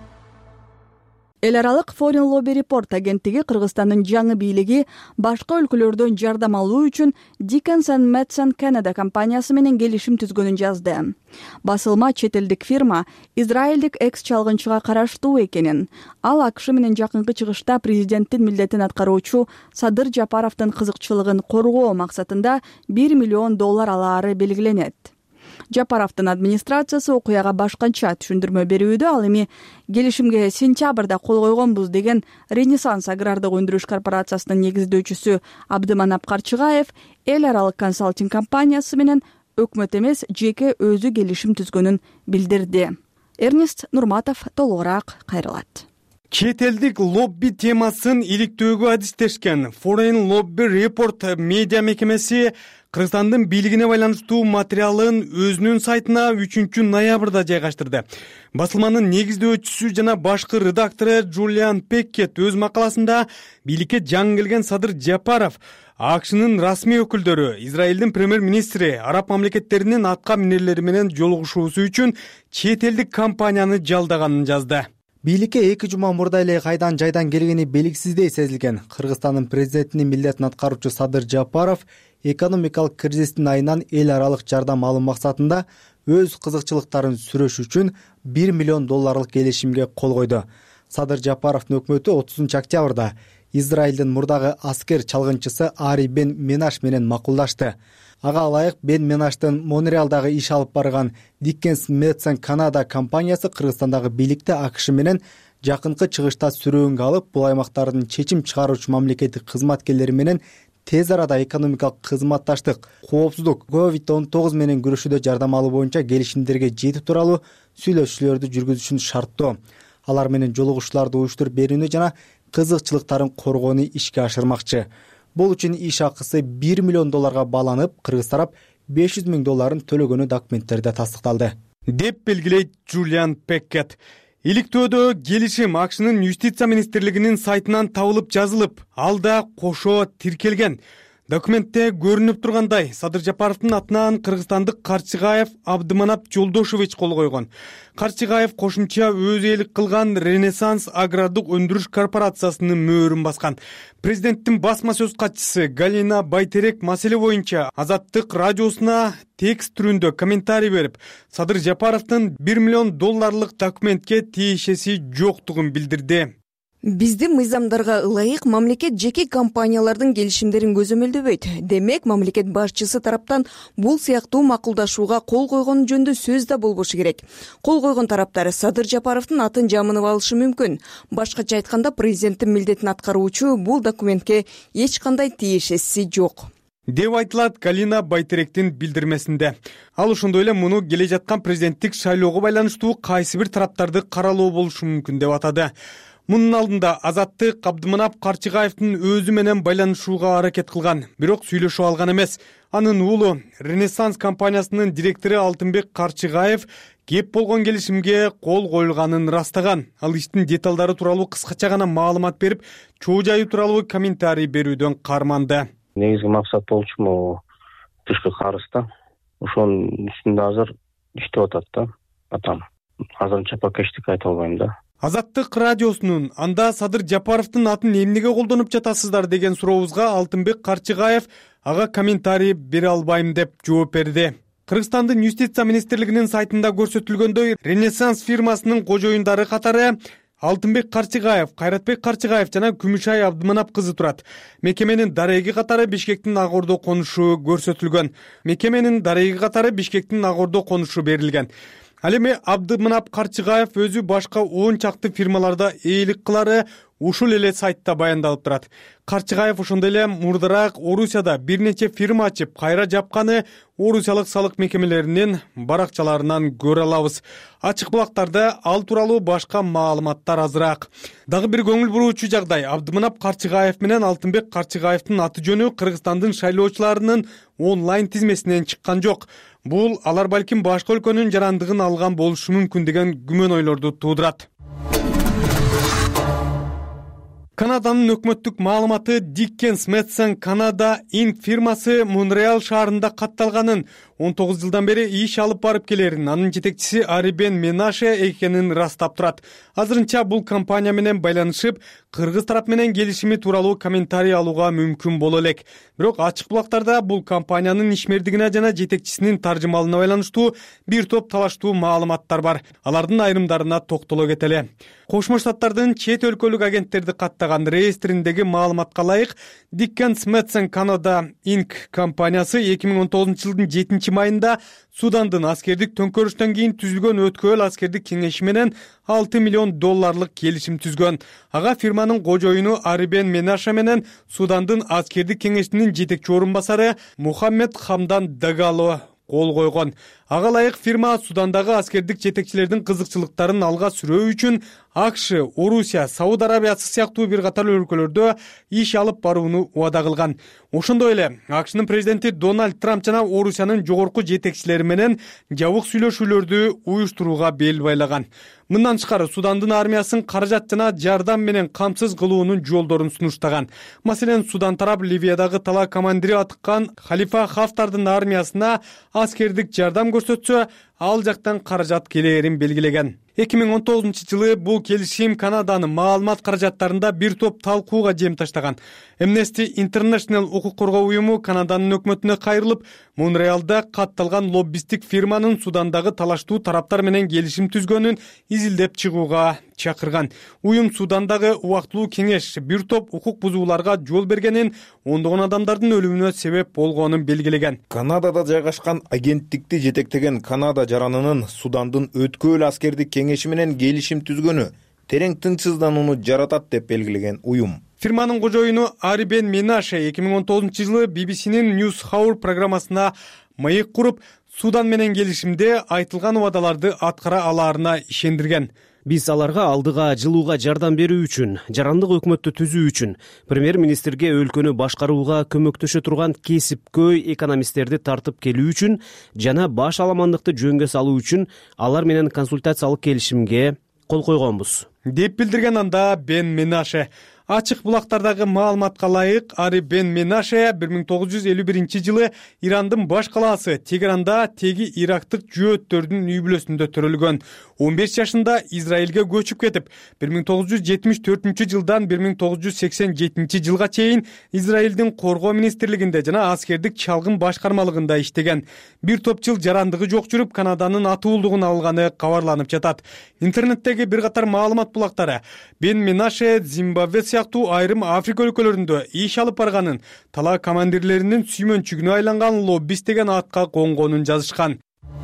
Эл аралык Foreign Lobby Report агенттиги Кыргызстандын жаңы бийлиги башка өлкөлөрдөн жардам алуу үчүн Dickens & Madson Canada компаниясы менен келишим түзгөнүн жазды. Басылма чет элдик фирма израилдик экс-чалгынчыга караштуу экенин, ал АКШ менен жакынкы чыгышта президенттин милдетин аткаруучу Садыр Жапаровдун кызыкчылыгын коргоо максатында $1 миллион алаары белгиленет. Жапаровдун администрациясы окуяга башкача түшүндүрмө берүүдө, ал эми келишимге сентябрда кол койгонбуз деген Ренессанс агрардык өндүрүш корпорациясынын негиздөөчүсү Абдыманап Карчыгаев эл аралык консалтинг компаниясы менен өкмөт эмес жеке өзү келишим түзгөнүн билдирди. Эрнест Нурматов толугураак кайрылат. Чет элдик лобби темасын иликтөөгө адистешкен Foreign Lobby Report медиа мекемеси Кыргызстандын бийлигине байланыштуу материалын өзүнүн сайтына 3-ноябрда жайгаштырды. Басылманын негиздөөчүсү жана башкы редактору Джулиан Пеккет өз макаласында бийликке жаңы келген Садыр Жапаров АКШнын расмий өкүлдөрү Израилдин премьер-министри араб мамлекеттеринин атка минерлери менен жолугушуусу үчүн чет элдик компанияны жалдаганын жазды. Бийликке 2 жума мурда эле кайдан жайдан келгени белгисиздей сезилген Кыргызстандын президентинин милдетин аткаруучу Садыр Жапаров экономикалык кризистин айынан эл аралык жардам алуу максатында өз кызыкчылыктарын сүрөш үчүн $1 миллион келишимге кол койду. Садыр Жапаровдун өкмөтү 30-октябрда Израилдин мурдагы аскер чалгынчысы Ари Бен Менаш менен макулдашты. Ага ылайык Бен Менаштын Монреалдагы иш алып барган Dickens & Madson Canada компаниясы Кыргызстандагы бийликти АКШ менен жакынкы чыгышта сүрөөнгө алып, бул аймактардын чечим чыгаруучу мамлекеттик кызматкерлери менен тез арада экономикалык кызматташтык, коопсуздук, COVID-19 менен күрөшүүдө жардам алуу боюнча келишимдерге жетүү тууралуу сүйлөшүүлөрдү жүргүзүшүн шарттоо. Алар менен жолугушууларды уюштуруп берүүнү жана кызыкчылыктарын коргоону ишке ашырмакчы. Бул үчүн иш акысы $1 миллион бааланып, кыргыз тарап $500 миң төлөгөнү документтерде тастыкталды, деп белгилейт Джулиан Пеккет. Иликтөөдө келишим АКШнын юстиция министрлигинин сайтынан табылып жазылып, ал да кошо тиркелген. Документте көрүнүп тургандай, Садыр Жапаровдун атынан кыргызстандык Карчыгаев Абдыманап Жолдошович кол койгон. Карчыгаев кошумча өз ээлик кылган Ренессанс агрардык өндүрүш корпорациясынын мөөрүн баскан. Президенттин басма сөз катчысы Галина Байтерек маселе боюнча Азаттык радиосуна текст түрүндө комментарий берип, Садыр Жапаровдун $1 миллион документке тиешеси жоктугун билдирди. Биздин мыйзамдарга ылайык мамлекет жеке компаниялардын келишимдерин көзөмөлдөбөйт. Демек, мамлекет башчысы тараптан бул сыяктуу макулдашууга кол койгон жөнүндө сөз да болбошу керек. Кол койгон тараптар Садыр Жапаровдун атын жамынып алышы мүмкүн. Башкача айтканда, президенттин милдетин аткаруучу бул документке эч кандай тиешеси жок, деп айтылат Галина Байтеректин билдирмесинде. Ал ошондой эле муну келе жаткан президенттик шайлоого байланыштуу кайсы бир тараптарды каралоо болушу мүмкүн деп атады. Мунун алдында Азаттык Абдыманап Карчыгаевдин өзү менен байланышууга аракет кылган, бирок сүйлөшүп алган эмес. Анын уулу Ренессанс компаниясынын директору Алтынбек Карчыгаев кеп болгон келишимге кол коюлганын ырастаган. Ал иштин деталдары тууралуу кыскача гана маалымат берип, чоо жайы тууралуу комментарий берүүдөн карманды. Негизги максат болчу могу түшкү карызда. Ошонун үстүндө азыр иштеп атат да атам. Азырынча пока эчтеке айта албайм да. Азаттык радиосунун анда Садыр Жапаровдун атын эмнеге колдонуп жатасыздар деген сурообузга Алтынбек Карчыгаев ага комментарий бере албайм деп жооп берди. Кыргызстандын юстиция министрлигинин сайтында көрсөтүлгөндөй, Ренессанс фирмасынын кожоюндары катары Алтынбек Карчыгаев, Кайратбек Карчыгаев жана Күмүшай Абдыманап кызы турат. Мекеменин дареги катары Бишкектин Ак Ордо конушу көрсөтүлгөн. Мекеменин дареги катары Бишкектин Ак Ордо конушу берилген. Ал эми Абдымынап Карчыгаев өзү башка 10 чакты фирмаларда ээлик кылары ушул эле сайтта баяндалып турат. Карчыгаев ошондой эле мурдараак Орусияда бир нече фирма ачып, кайра жапканы орусиялык салык мекемелеринин баракчаларынан көрө алабыз. Ачык булактарда ал тууралуу башка маалыматтар азыраак. Дагы бир көңүл буруучу жагдай, Абдымынап Карчыгаев менен Алтынбек Карчыгаевдин аты жөнү Кыргызстандын шайлоочуларынын онлайн тизмесинен чыккан жок. Бул алар балким башка өлкөнүн жарандыгын алган болушу мүмкүн деген күмөн ойлорду туудурат. Канаданын өкмөттүк маалыматы Dickens Madson Canada Inc. фирмасы Монреал шаарында катталганын, 19 жылдан бери иш алып барып келерин анын жетекчиси Ари Бен Менаше экенин растап турат. Азырынча бул компания менен байланышып, кыргыз тарап менен келишими тууралуу комментарий алууга мүмкүн боло элек. Бирок ачык булактарда бул компаниянын ишмердигине жана жетекчисинин таржымалына байланыштуу бир топ талаштуу маалыматтар бар. Алардын айрымдарына токтоло кетели. Кошмо Штаттардын чет өлкөлүк агенттерди каттаган реестриндеги маалыматка ылайык, Dickens Madson Canada Inc. компаниясы 2019 жылдын 7 майында Судандын аскердик төңкөрүштөн кийин түзүлгөн өткөл аскердик кеңеши менен $6 миллион келишим түзгөн. Ага фирманын кожоюну Ари Бен Менаше менен Судандын аскердик кеңешинин жетекчи орун басары Мухаммед Хамдан Дагало кол койгон. Ага ылайык фирма Судандагы аскердик жетекчилердин кызыкчылыктарын алга сүрөө үчүн АКШ, Орусия, Сауд Арабиясы сыяктуу бир катар өлкөлөрдө иш алып барууну убада кылган. Ошондой эле АКШнын президенти Дональд Трамп жана Орусиянын жогорку жетекчилери менен жабык сүйлөшүүлөрдү уюштурууга бел байлаган. Мындан тышкары Судандын армиясын каражат жана жардам менен камсыз кылуунун жолдорун сунуштаган. Маселен, Судан тарап Ливиядагы тала командири атыккан Халифа Хафтардын армиясына аскердик жардам көрсөтсө, ал жактан каражат келээрин белгилеген. 2019 жылы бул келишим Канаданын маалымат каражаттарында бир топ талкууга жем таштаган. Amnesty International укук коргоо уюму Канаданын өкмөтүнө кайрылып, Монреалда катталган лоббисттик фирманын Судандагы талаштуу тараптар менен келишим түзгөнүн изилдеп чыгууга чакырган. Уюм Судандагы убактылуу кеңеш бир топ укук бузууларга жол бергенин, ондогон адамдардын өлүмүнө себеп болгонун белгилеген. Канадада жайгашкан агенттикти жетектеген Канада жаранынын Судандын өткөл аскердик кеңеши менен келишим түзгөнү терең тынчсызданууну жаратат деп белгилеген уюм. Фирманын кожоюну Ари Бен Менаше 2019 жылы BBC-нин News Hour программасына маек куруп, Судан менен келишимде айтылган убадаларды аткара алаарына ишендирген. Биз аларга алдыга жылууга жардам берүү үчүн, жарандык өкмөттү түзүү үчүн, премьер-министрге өлкөнү башкарууга көмөктөшө турган кесипкөй экономисттерди тартып келүү үчүн жана баш аламандыкты жөнгө салуу үчүн алар менен консультациялык келишимге кол койгонбуз, деп билдирген анда Бен Менаше. Ачык булактардагы маалыматка ылайык, Ари Бен Менаше 1951 жылы Ирандын баш калаасы Тегеранда теги ирактык жөөттөрдүн үй бүлөсүндө төрөлгөн. 15 жашында Израилге көчүп кетип, 1974 жылдан 1987 жылга чейин Израилдин коргоо министрлигинде жана аскердик чалгын башкармалыгында иштеген. Бир топ жыл жарандыгы жок жүрүп, Канаданын атуулдугун алганы кабарланып жатат. Интернеттеги бир катар маалымат булактары Бен Менаше Зимбабве сыяктуу айрым Африка өлкөлөрүндө иш алып барганын, тала командирлеринин сүймөнчүгүнө айланган лоббист деген атка конгонун жазышкан.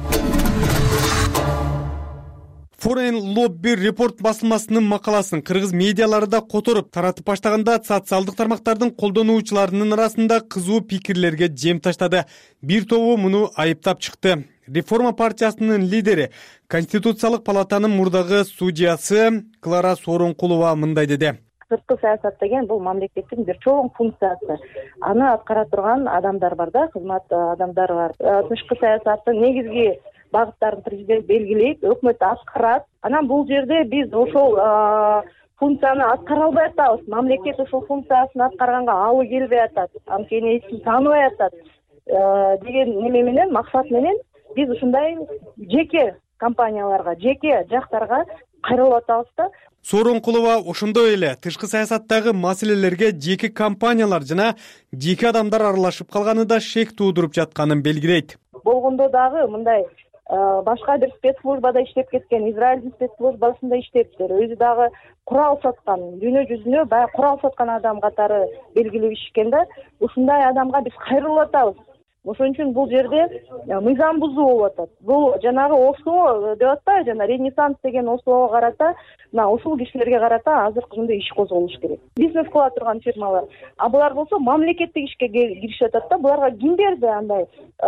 Foreign Lobby Report басылмасынын макаласын кыргыз медиаларында которуп таратып баштаганда социалдык тармактардын колдонуучуларынын арасында кызуу пикирлерге жем таштады. Бир тобу муну айыптап чыкты. Реформа партиясынын лидери, Конституциялык палатанын мурдагы судьясы Клара Сооронкулова мындай деди. Сырткы саясат деген бул мамлекеттин бир чоң функциясы. Аны аткара турган адамдар бар да, кызмат адамдары бар. Тышкы саясаттын негизги багыттарын президент белгилейт, өкмөт аткарат. Анан бул жерде биз ошол функцияны аткара албай атабыз. Мамлекет ошол функциясын аткарганга алы келбей атат, анткени эсин тааныбай атат деген неме менен, максат менен биз ушундай жеке компанияларга, жеке жактарга кайрылып атабыз да. Сооронкулова ошондой эле тышкы саясаттагы маселелерге жеке компаниялар жана жеке адамдар аралашып калганы да шек туудуруп жатканын белгилейт. Болгондо дагы мындай башка бир спецслужбада иштеп кеткен, Израилдин спецслужбасында иштептир. Өзү дагы курал саткан, дүйнө жүзүнө баягы курал саткан адам катары белгилешкен да. Ушундай адамга биз кайрылып атабыз. ошон үчүн бул жерде мыйзам бузуу болуп атат. Бул жанагы ОСО деп атпайбы, жана Ренессанс деген ОСОго карата, мына ушул кишилерге карата азыркы күндө иш козголуш керек. Бизнес кыла турган фирмалар. А булар болсо мамлекеттик ишке киришип атат да. Буларга ким берди андай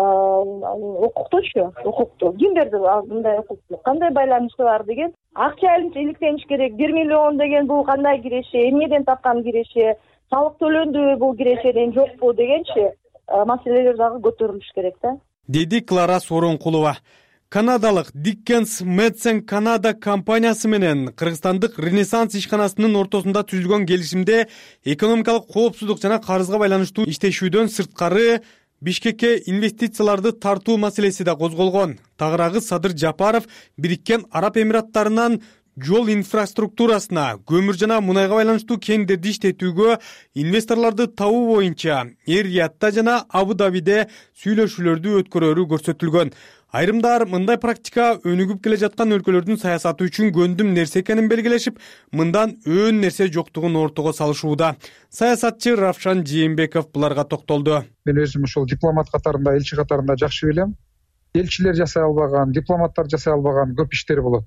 укуктучу? Укукту ким берди мындай укукту? Кандай байланышы бар деген акча иликтениш керек. 1 миллион деген бул кандай киреше, эмнеден тапкан киреше, салык төлөндүбү бул кирешеден жокпу дегенчи маселелер дагы көтөрүлүш керек да, деди Клара Сооронкулова. Канадалык Dickens Madsen Canada компаниясы менен кыргызстандык Ренессанс ишканасынын ортосунда түзүлгөн келишимде экономикалык коопсуздук жана карызга байланыштуу иштешүүдөн сырткары Бишкекке инвестицияларды тартуу маселеси да козголгон. Тагыраагы Садыр Жапаров Бириккен Араб Эмираттарынан жол инфраструктурасына, көмүр жана мунайга байланыштуу кендерди иштетүүгө инвесторлорду табуу боюнча Эр-Риядта жана Абу-Дабиде сүйлөшүүлөрдү өткөрөрү көрсөтүлгөн. Айрымдар мындай практика өнүгүп келе жаткан өлкөлөрдүн саясаты үчүн көндүм нерсе экенин белгилешип, мындан өөн нерсе жоктугун ортого салышууда. Саясатчы Равшан Жээнбеков буларга токтолду. Мен өзүм ушул дипломат катарында, элчи катарында жакшы билем. Элчилер жасай албаган, дипломаттар жасай албаган көп иштер болот.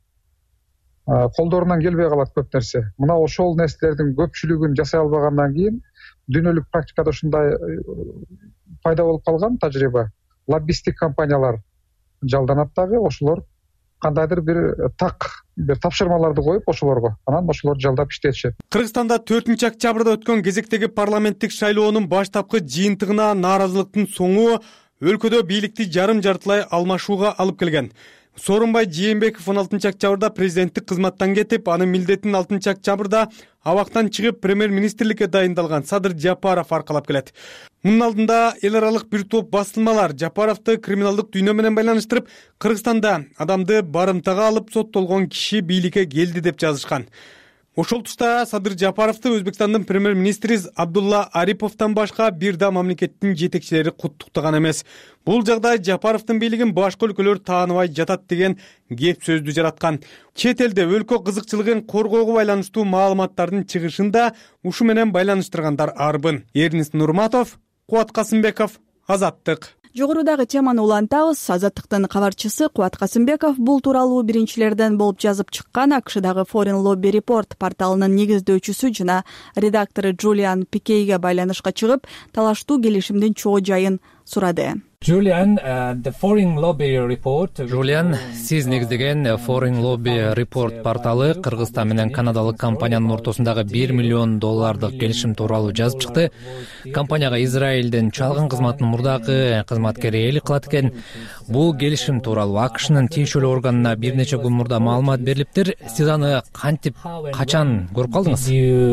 Колдорунан келбей калат көп нерсе. Мына ошол нерселердин көпчүлүгүн жасай албагандан кийин дүйнөлүк практикада ушундай пайда болуп калган тажрыйба. Лоббисттик компаниялар жалданат дагы, ошолор кандайдыр бир тапшырмаларды коюп ошолорго, анан ошолор жалдап иштетишет. Кыргызстанда 4-октябрда өткөн кезектеги парламенттик шайлоонун баштапкы жыйынтыгына нааразылыктын соңу өлкөдө бийликти жарым-жартылай алмашууга алып келген. Сооронбай Жээнбеков 16-октябрда президенттик кызматтан кетип, анын милдетин 6-октябрда абактан чыгып премьер-министрликке дайындалган Садыр Жапаров аркалап келет. Мунун алдында эл аралык бир топ басылмалар Жапаровду криминалдык дүйнө менен байланыштырып, Кыргызстанда адамды барымтага алып соттолгон киши бийликке келди деп жазышкан. Ошол тушта Садыр Жапаровду Өзбекстандын премьер-министри Абдулла Ариповдон башка бир да мамлекеттин жетекчилери куттуктаган эмес. Бул жагдай Жапаровдун бийлигин башка өлкөлөр тааныбай жатат деген кеп сөздү жараткан. Чет элде өлкө кызыкчылыгын коргоого байланыштуу маалыматтардын чыгышында ушу менен байланыштыргандар арбын. Эрнис Нурматов, Кубат Касымбеков, Азаттык. Жогорудагы теманы улантабыз. Азаттыктын кабарчысы Кубат Касымбеков бул тууралуу биринчилерден болуп жазып чыккан АКШдагы Foreign Lobby Report порталынын негиздөөчүсү жана редактору Джулиан Пикейге байланышка чыгып, талаштуу келишимдин чоо жайын сурады. Джулиан, сиз негиздеген Foreign Lobby Report порталы Кыргызстан менен канадалык компаниянын ортосундагы $1 миллион келишим тууралуу жазып чыкты. Компанияга Израилден чалгын кызматтын мурдагы кызматкери ээлик кылат экен. Бул келишим тууралуу АКШнын тиешелүү органына бир нече күн мурда маалымат берилиптир. Сиз аны кантип, качан көрүп калдыңыз?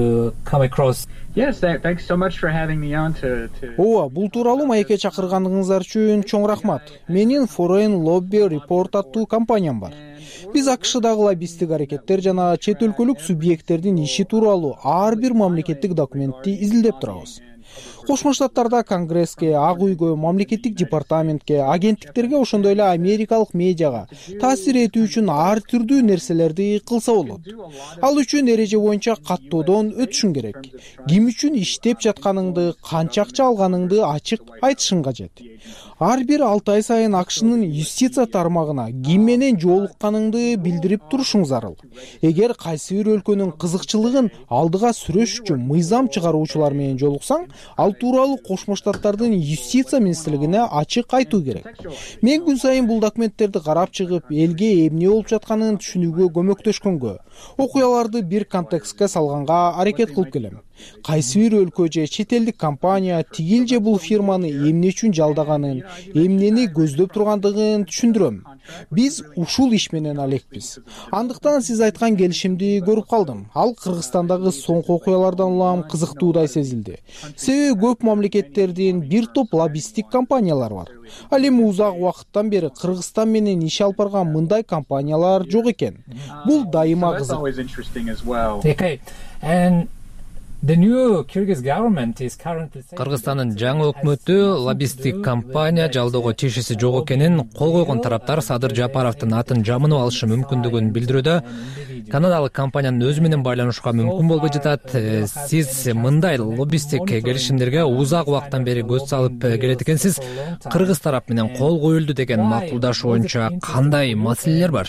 Ооба, бул тууралуу маекке чакыргандыгыңыздар үчүн чоң рахмат. Менин Foreign Lobby Report аттуу компаниям бар. Биз АКШдагы лоббисттик аракеттер жана чет өлкөлүк субъекттердин иши тууралуу ар бир мамлекеттик документти изилдеп турабыз. Кошмо Штаттарда Конгресске, Ак үйгө, мамлекеттик департаментке, агенттиктерге, ошондой эле америкалык медиага таасир этүү үчүн ар түрдүү нерселерди кылса болот. Ал үчүн эреже боюнча каттоодон өтүшүң керек. Ким үчүн иштеп жатканыңды, канча акча алганыңды ачык айтышың кажет. Ар бир 6 ай сайын АКШнын юстиция тармагына ким менен жолукканыңды билдирип турушуң зарыл. Эгер кайсы бир өлкөнүн кызыкчылыгын алдыга сүрөш үчүн мыйзам чыгаруучулар менен жолуксаң, ал тууралуу Кошмо Штаттардын юстиция министрлигине ачык айтуу керек. Мен күн сайын бул документтерди карап чыгып, элге эмне болуп жатканын түшүнүүгө көмөктөшкөнгө, окуяларды бир контекстке салганга аракет кылып келем. Кайсы бир өлкө же чет элдик компания тигил же бул фирманы эмне үчүн жалдаганын, эмнени көздөп тургандыгын түшүндүрөм. Биз ушул иш менен алекпиз. Андыктан сиз айткан келишимди көрүп калдым. Ал Кыргызстандагы соңку окуялардан улам кызыктуудай сезилди. Себеби көп мамлекеттердин бир топ лоббисттик компаниялар бар. Ал эми узак убакыттан бери Кыргызстан менен иш алып барган мындай компаниялар жок экен. Бул дайыма кызык. Кыргызстандын жаңы өкмөтү лоббисттик компания жалдоого тиешеси жок экенин кол койгон тараптар Садыр Жапаровдун атын жамынып алышы мүмкүндүгүн билдирүүдө. Канадалык компаниянын өзү менен байланышууга мүмкүн болбой жатат. Сиз мындай лоббисттик келишимдерге узак убакыттан бери көз салып келет экенсиз. Кыргыз тарап менен кол коюлду деген макулдаш боюнча кандай маселелер бар?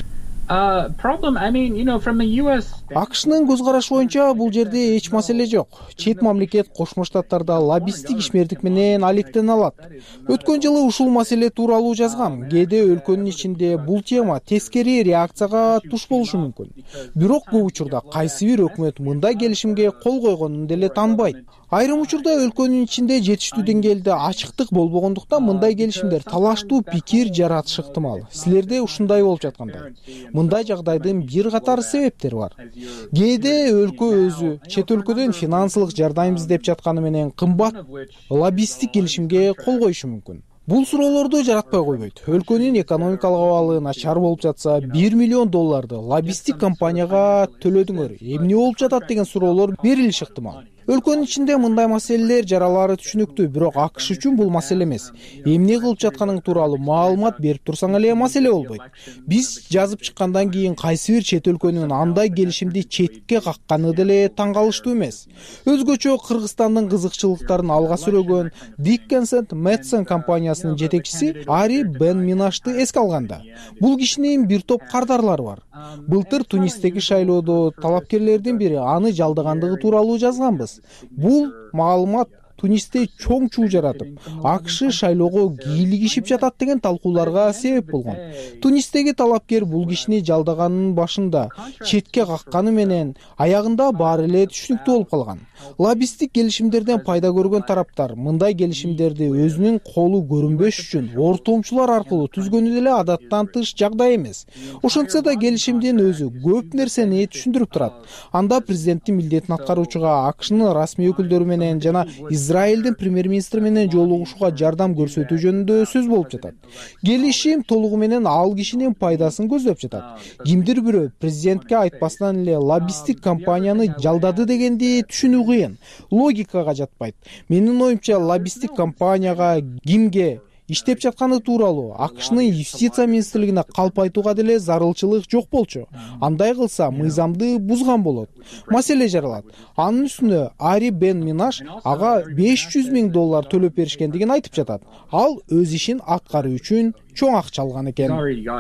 АКШнын көз карашы боюнча бул жерде эч маселе жок. Чет мамлекет Кошмо Штаттарда лоббисттик ишмердик менен алектене алат. Өткөн жылы ушул маселе тууралуу жазгам. Кээде өлкөнүн ичинде бул тема тескери реакцияга туш болушу мүмкүн. Бирок көп учурда кайсы бир өкмөт мындай келишимге кол койгонун деле тааныбайт. Айрым учурда өлкөнүн ичинде жетиштүү деңгээлде ачыктык болбогондуктан мындай келишимдер талаштуу пикир жаратышы ыктымал. Силерде ушундай болуп жаткандай. Мындай жагдайдын бир катар себептери бар. Кээде өлкө өзү чет өлкөдөн финансылык жардам издеп жатканы менен кымбат лоббисттик келишимге кол коюшу мүмкүн. Бул суроолорду жаратпай койбойт. Өлкөнүн экономикалык абалы начар болуп жатса, $1 миллион лоббисттик компанияга төлөдүңөр. Эмне болуп жатат деген суроолор берилиши ыктымал. Өлкөнүн ичинде мындай маселелер жаралары түшүнүктүү, бирок АКШ үчүн бул маселе эмес. Эмне кылып жатканың тууралуу маалымат берип турсаң эле маселе болбойт. Биз жазып чыккандан кийин кайсы бир чет өлкөнүн андай келишимди четке какканы деле таң калыштуу эмес. Өзгөчө Кыргызстандын кызыкчылыктарын алга сүрөгөн Dickinson Madsen компаниясынын жетекчиси Ари Бен Минашты эске алганда, бул кишинин бир топ кардарлары бар. Былтыр Тунистеги шайлоодо талапкерлердин бири аны жалдагандыгы тууралуу жазганбыз. Бул маалымат Тунисте чоң чуу жаратып, АКШ шайлоого кийлигишип жатат деген талкууларга себеп болгон. Тунистеги талапкер бул кишини жалдаганын башында четке какканы менен аягында баары эле түшүнүктүү болуп калган. Лоббисттик келишимдерден пайда көргөн тараптар мындай келишимдерди өзүнүн колу көрүнбөш үчүн ортомчулар аркылуу түзгөнү деле адаттан тыш жагдай эмес. Ошентсе да келишимдин өзү көп нерсени түшүндүрүп турат. Анда президенттин милдетин аткаруучуга АКШнын расмий өкүлдөрү менен жана Израилдин премьер-министри менен жолугушууга жардам көрсөтүү жөнүндө сөз болуп жатат. Келишим толугу менен ал кишинин пайдасын көздөп жатат. Кимдир бирөө президентке айтпастан эле лоббисттик компанияны жалдады дегенди түшүнүү кыйын. Логикага жатпайт. Менин оюмча лоббисттик компанияга кимге иштеп жатканы тууралуу АКШнын юстиция министрлигине калп айтууга деле зарылчылык жок болчу. Андай кылса мыйзамды бузган болот. Маселе жаралат. Анын үстүнө Ари Бен Минаш ага $500 миң төлөп беришкендигин айтып жатат. Ал өз ишин аткаруу үчүн чоң акча алган экен.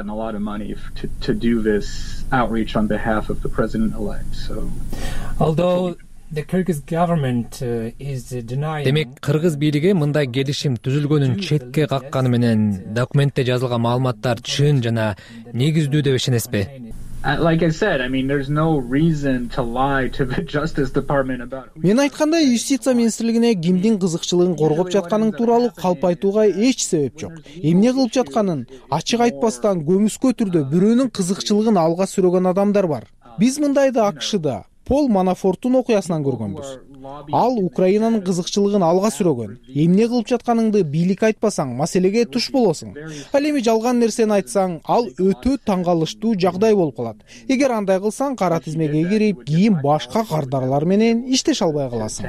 Демек, Кыргыз бийлиги мындай келишим түзүлгөнүн четке какканы менен документте жазылган маалыматтар чын жана негиздүү деп ишенесизби? Мен айткандай, юстиция министрлигине кимдин кызыкчылыгын коргоп жатканын тууралуу калп айтууга эч себеп жок. Эмне кылып жатканын ачык айтпастан көмүскө түрдө бирөөнүн кызыкчылыгын алга сүрөгөн адамдар бар. Биз мындайды АКШда Пол Манафорттун окуясынан көргөнбүз. Ал Украинанын кызыкчылыгын алга сүрөгөн. Эмне кылып жатканыңды бийликке айтпасаң, маселеге туш болосуң. Ал эми жалган нерсени айтсаң, ал өтө таң калыштуу жагдай болуп калат. Эгер андай кылсаң, кара тизмеге кирип, кийин башка кардарлар менен иштеше албай каласың.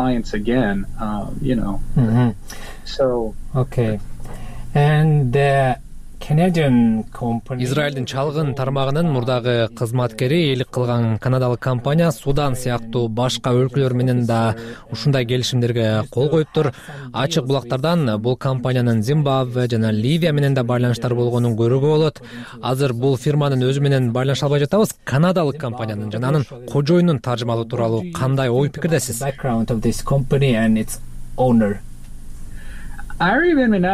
Израилдин чалгын тармагынын мурдагы кызматкери элик кылган канадалык компания Судан сыяктуу башка өлкөлөр менен да ушундай келишимдерге кол коюптур. Ачык булактардан бул компаниянын Зимбабве жана Ливия менен да байланыштары болгонун көрүүгө болот. Азыр бул фирманын өзү менен байланыша албай жатабыз. Канадалык компаниянын жана анын кожоюнун таржымалоо тууралуу кандай ой пикирдесиз? Ари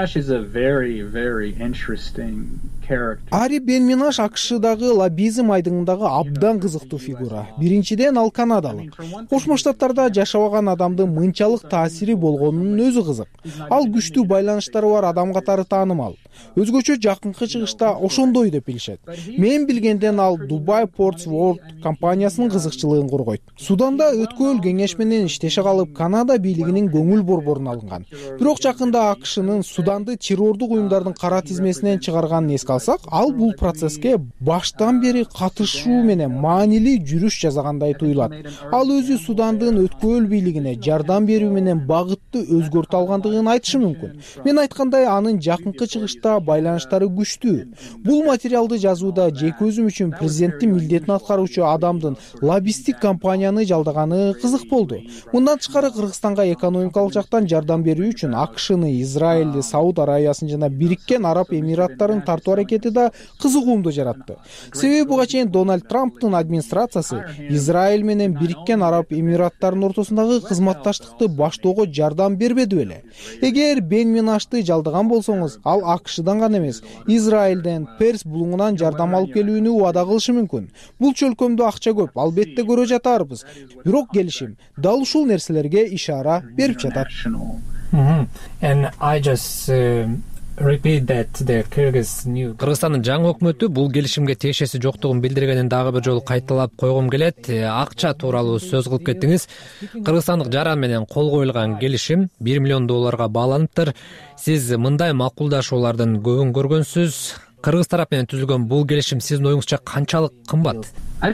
Бен Минаш АКШдагы лоббизм айдыңындагы абдан кызыктуу фигура. Биринчиден, ал канадалык. Кошмо Штаттарда жашабаган адамдын мынчалык таасири болгонунун өзү кызык. Ал күчтүү байланыштары бар адам катары таанымал. Өзгөчө жакынкы чыгышта ошондой деп билишет. Мен билгенден ал Dubai Ports World компаниясынын кызыкчылыгын коргойт. Суданда өткөл кеңеш менен иштеше калып, Канада бийлигинин көңүл борборун алынган. Бирок жакында АКШнын Суданды террордук уюмдардын кара тизмесинен чыгарганын эске алсак, ал бул процесске баштан бери катышуу менен маанилүү жүрүш жасагандай туюлат. Ал өзү Судандын өткөл бийлигине жардам берүү менен багытты өзгөртө алгандыгын айтышы мүмкүн. Мен айткандай, анын жакынкы чыгышта байланыштары күчтүү. Бул материалды жазууда жеке өзүм үчүн президенттин милдетин аткаруучу адамдын лоббисттик компанияны жалдаганы кызык болду. Мындан тышкары Кыргызстанга экономикалык жактан жардам берүү үчүн АКШны, Израилди, Сауд Арабиясын жана Бириккен Араб Эмираттарын тартуу аракети да кызыгуумду жаратты. Себеби буга чейин Дональд Трамптын администрациясы Израиль менен Бириккен Араб Эмираттарынын ортосундагы кызматташтыкты баштоого жардам бербеди беле. Эгер Бен Минашты жалдаган болсоңуз, ал АКШдан гана эмес, Израилден, Перс булуңунан жардам алып келүүнү убада кылышы мүмкүн. Бул чөлкөмдө акча көп, албетте көрө жатарбыз. Бирок келишим дал ушул нерселерге ишара берип жатат. Кыргызстандын жаңы өкмөтү бул келишимге тиешеси жоктугун билдиргенин дагы бир жолу кайталап койгум келет. Акча тууралуу сөз кылып кеттиңиз. Кыргызстандык жаран менен кол коюлган келишим $1 миллион баланыптыр. Сиз мындай макулдашуулардын көбүн көргөнсүз. Кыргыз тарап менен түзүлгөн бул келишим сиздин оюңузча канчалык кымбат?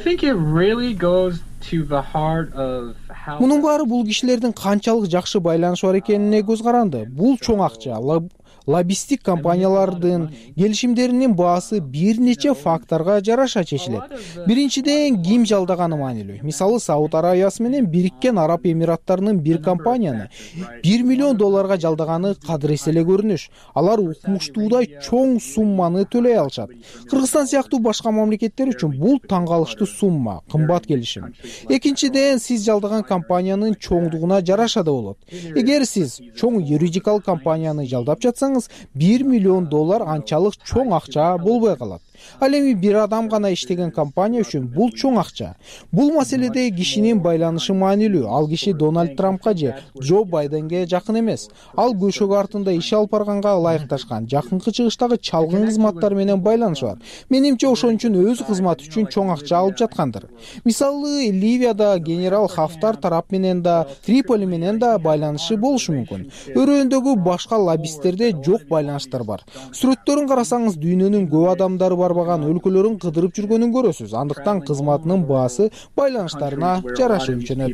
Мунун баары бул кишилердин канчалык жакшы байланышы бар экенине көз каранды. Бул чоң акча. Лоббисттик компаниялардын келишимдеринин баасы бир нече факторго жараша чечилет. Биринчиден, ким жалдаганы маанилүү. Мисалы, Сауд Арабиясы менен Бириккен Араб Эмираттарынын бир компанияны $1 миллион жалдаганы кадырес эле көрүнүш. Алар укмуштуудай чоң сумманы төлөй алышат. Кыргызстан сыяктуу башка мамлекеттер үчүн бул таң калыштуу сумма, кымбат келишим. Экинчиден, сиз жалдаган компаниянын чоңдугуна жараша да болот. Эгер сиз чоң юридикалык компанияны жалдап жатсаңыз, $1 миллион анчалык чоң акча болбой калат. Ал эми бир адам гана иштеген компания үчүн бул чоң акча. Бул маселеде кишинин байланышы маанилүү. Ал киши Дональд Трампка же Джо Байденге жакын эмес. Ал көшөгө артында иш алып барганга ылайыкташкан, жакынкы чыгыштагы чалгын кызматтар менен байланышы бар. Менимче ошон үчүн өз кызматы үчүн чоң акча алып жаткандыр. Мисалы, Ливияда генерал Хафтар тарап менен да, Триполи менен да байланышы болушу мүмкүн. Өрөөндөгү башка лоббисттерде жок байланыштар бар. Сүрөттөрүн карасаңыз, дүйнөнүн көп адамдары барбаган өлкөлөрүн кыдырып жүргөнүн көрөсүз. Андыктан кызматынын баасы байланыштарына жараша өлчөнөт.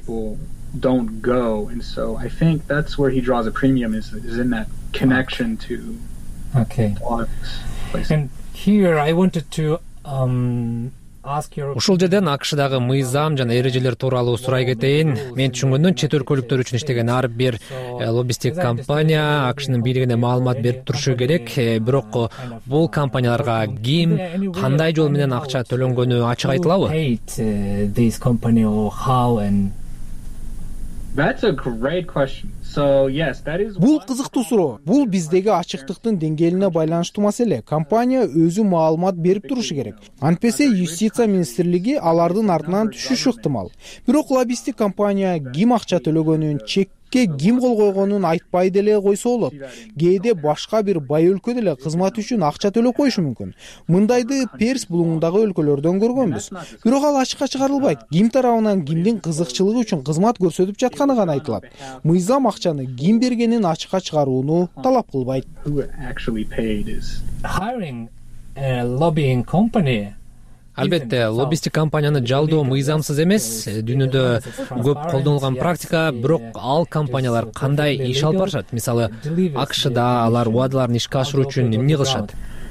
Ушул жерден АКШдагы мыйзам жана эрежелер тууралуу сурай кетейин. Мен түшүнгөндөн чет өлкөлүктөр үчүн иштеген ар бир лоббисттик компания АКШнын бийлигине маалымат берип турушу керек. Бирок бул компанияларга ким, кандай жол менен акча төлөнгөнү ачык айтылабы? Бул кызыктуу суроо. Бул биздеги ачыктыктын деңгээлине байланыштуу маселе. Компания өзү маалымат берип турушу керек. Антпесе юстиция министрлиги алардын артынан түшүшү ыктымал. Бирок лоббисттик компания ким акча төлөгөнүн, чекке ким кол койгонун айтпай деле койсо болот. Кээде башка бир бай өлкө деле кызмат үчүн акча төлөп коюшу мүмкүн. Мындайды Перс булуңундагы өлкөлөрдөн көргөнбүз. Бирок ал ачыкка чыгарылбайт. Ким тарабынан кимдин кызыкчылыгы үчүн кызмат көрсөтүп жатканы гана айтылат. Мыйзам акчаны ким бергенин ачыкка чыгарууну талап кылбайт. Албетте, лоббисттик компанияны жалдоо мыйзамсыз эмес. Дүйнөдө көп колдонулган практика, бирок ал компаниялар кандай иш алып барышат? Мисалы, АКШда алар убадаларын ишке ашыруу үчүн эмне кылышат?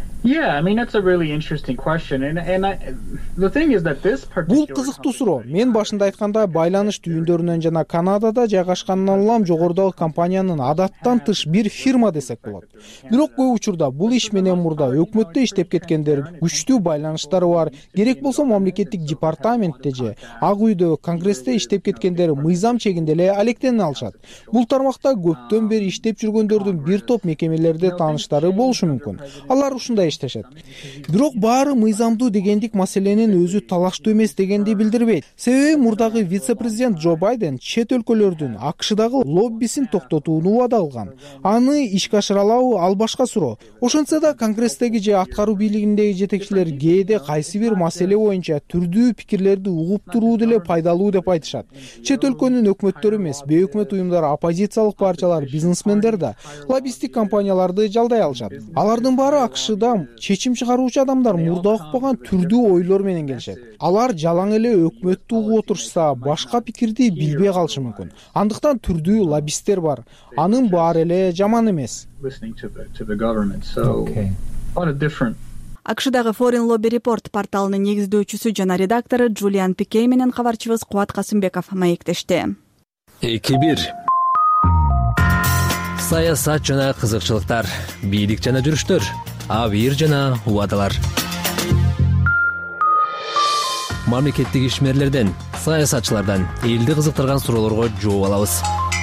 Бул кызыктуу суроо. Мен башында айткандай, байланыш түйүндөрүнөн жана Канадада жайгашканынан улам жогорудагы компаниянын адаттан тыш бир фирма десек болот. Бирок көп учурда бул иш менен мурда өкмөттө иштеп кеткендер, күчтүү байланыштары бар, керек болсо мамлекеттик департаментте же Ак үйдө, Конгрессте иштеп кеткендер мыйзам чегинде эле алектене алышат. Бул тармакта көптөн бери иштеп жүргөндөрдүн бир топ мекемелерде тааныштары болушу мүмкүн. Алар ушундай иштешет. Бирок баары мыйзамдуу дегендик маселенин өзү талаштуу эмес дегенди билдирбейт. Себеби мурдагы вице-президент Джо Байден чет өлкөлөрдүн АКШдагы лоббисин токтотууну убада кылган. Аны ишке ашыра алабы, ал башка суроо. Ошентсе да Конгресстеги же аткаруу бийлигиндеги жетекчилер кээде кайсы бир маселе боюнча түрдүү пикирлерди угуп туруу деле пайдалуу деп айтышат. Чет өлкөнүн өкмөттөрү эмес, бейөкмөт уюмдар, оппозициялык партиялар, бизнесмендер да лоббисттик компанияларды жалдай алышат. Алардын баары АКШда чечим чыгаруучу адамдар мурда укпаган түрдүү ойлор менен келишет. Алар жалаң эле өкмөттү угуп отурушса, башка пикирди билбей калышы мүмкүн. Андыктан түрдүү лоббисттер бар. Анын баары эле жаман эмес. АКШдагы Foreign Lobby Report порталынын негиздөөчүсү жана редактору Джулиан Пикей менен кабарчыбыз Кубат Касымбеков маектешти. 2-1 саясат жана кызыкчылыктар, бийлик жана жүрүштөр, абийир жана убадалар. Мамлекеттик ишмерлерден, саясатчылардан элди кызыктырган суроолорго жооп алабыз.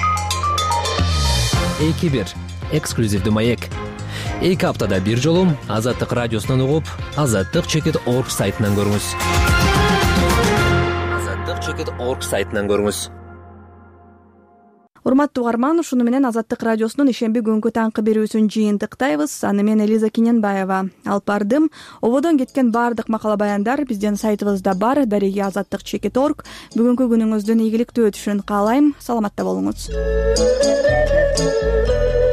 2-1 эксклюзивдүү маек. 2 аптада бир жолу Азаттык радиосунан угуп, azattik.org сайтынан көрүңүз. azattik.org сайтынан көрүңүз. Урматтуу угарман, ушуну менен Азаттык радиосунун ишемби күнгү таңкы берүүсүн жыйынтыктайбыз. Аны мен Элиза Киненбаева алып бардым. Ободон кеткен баардык макала баяндар биздин сайтыбызда бар. Дареги azattik.org. Бүгүнкү күнүңүздүн ийгиликтүү өтүшүн каалайм. Саламатта болуңуз.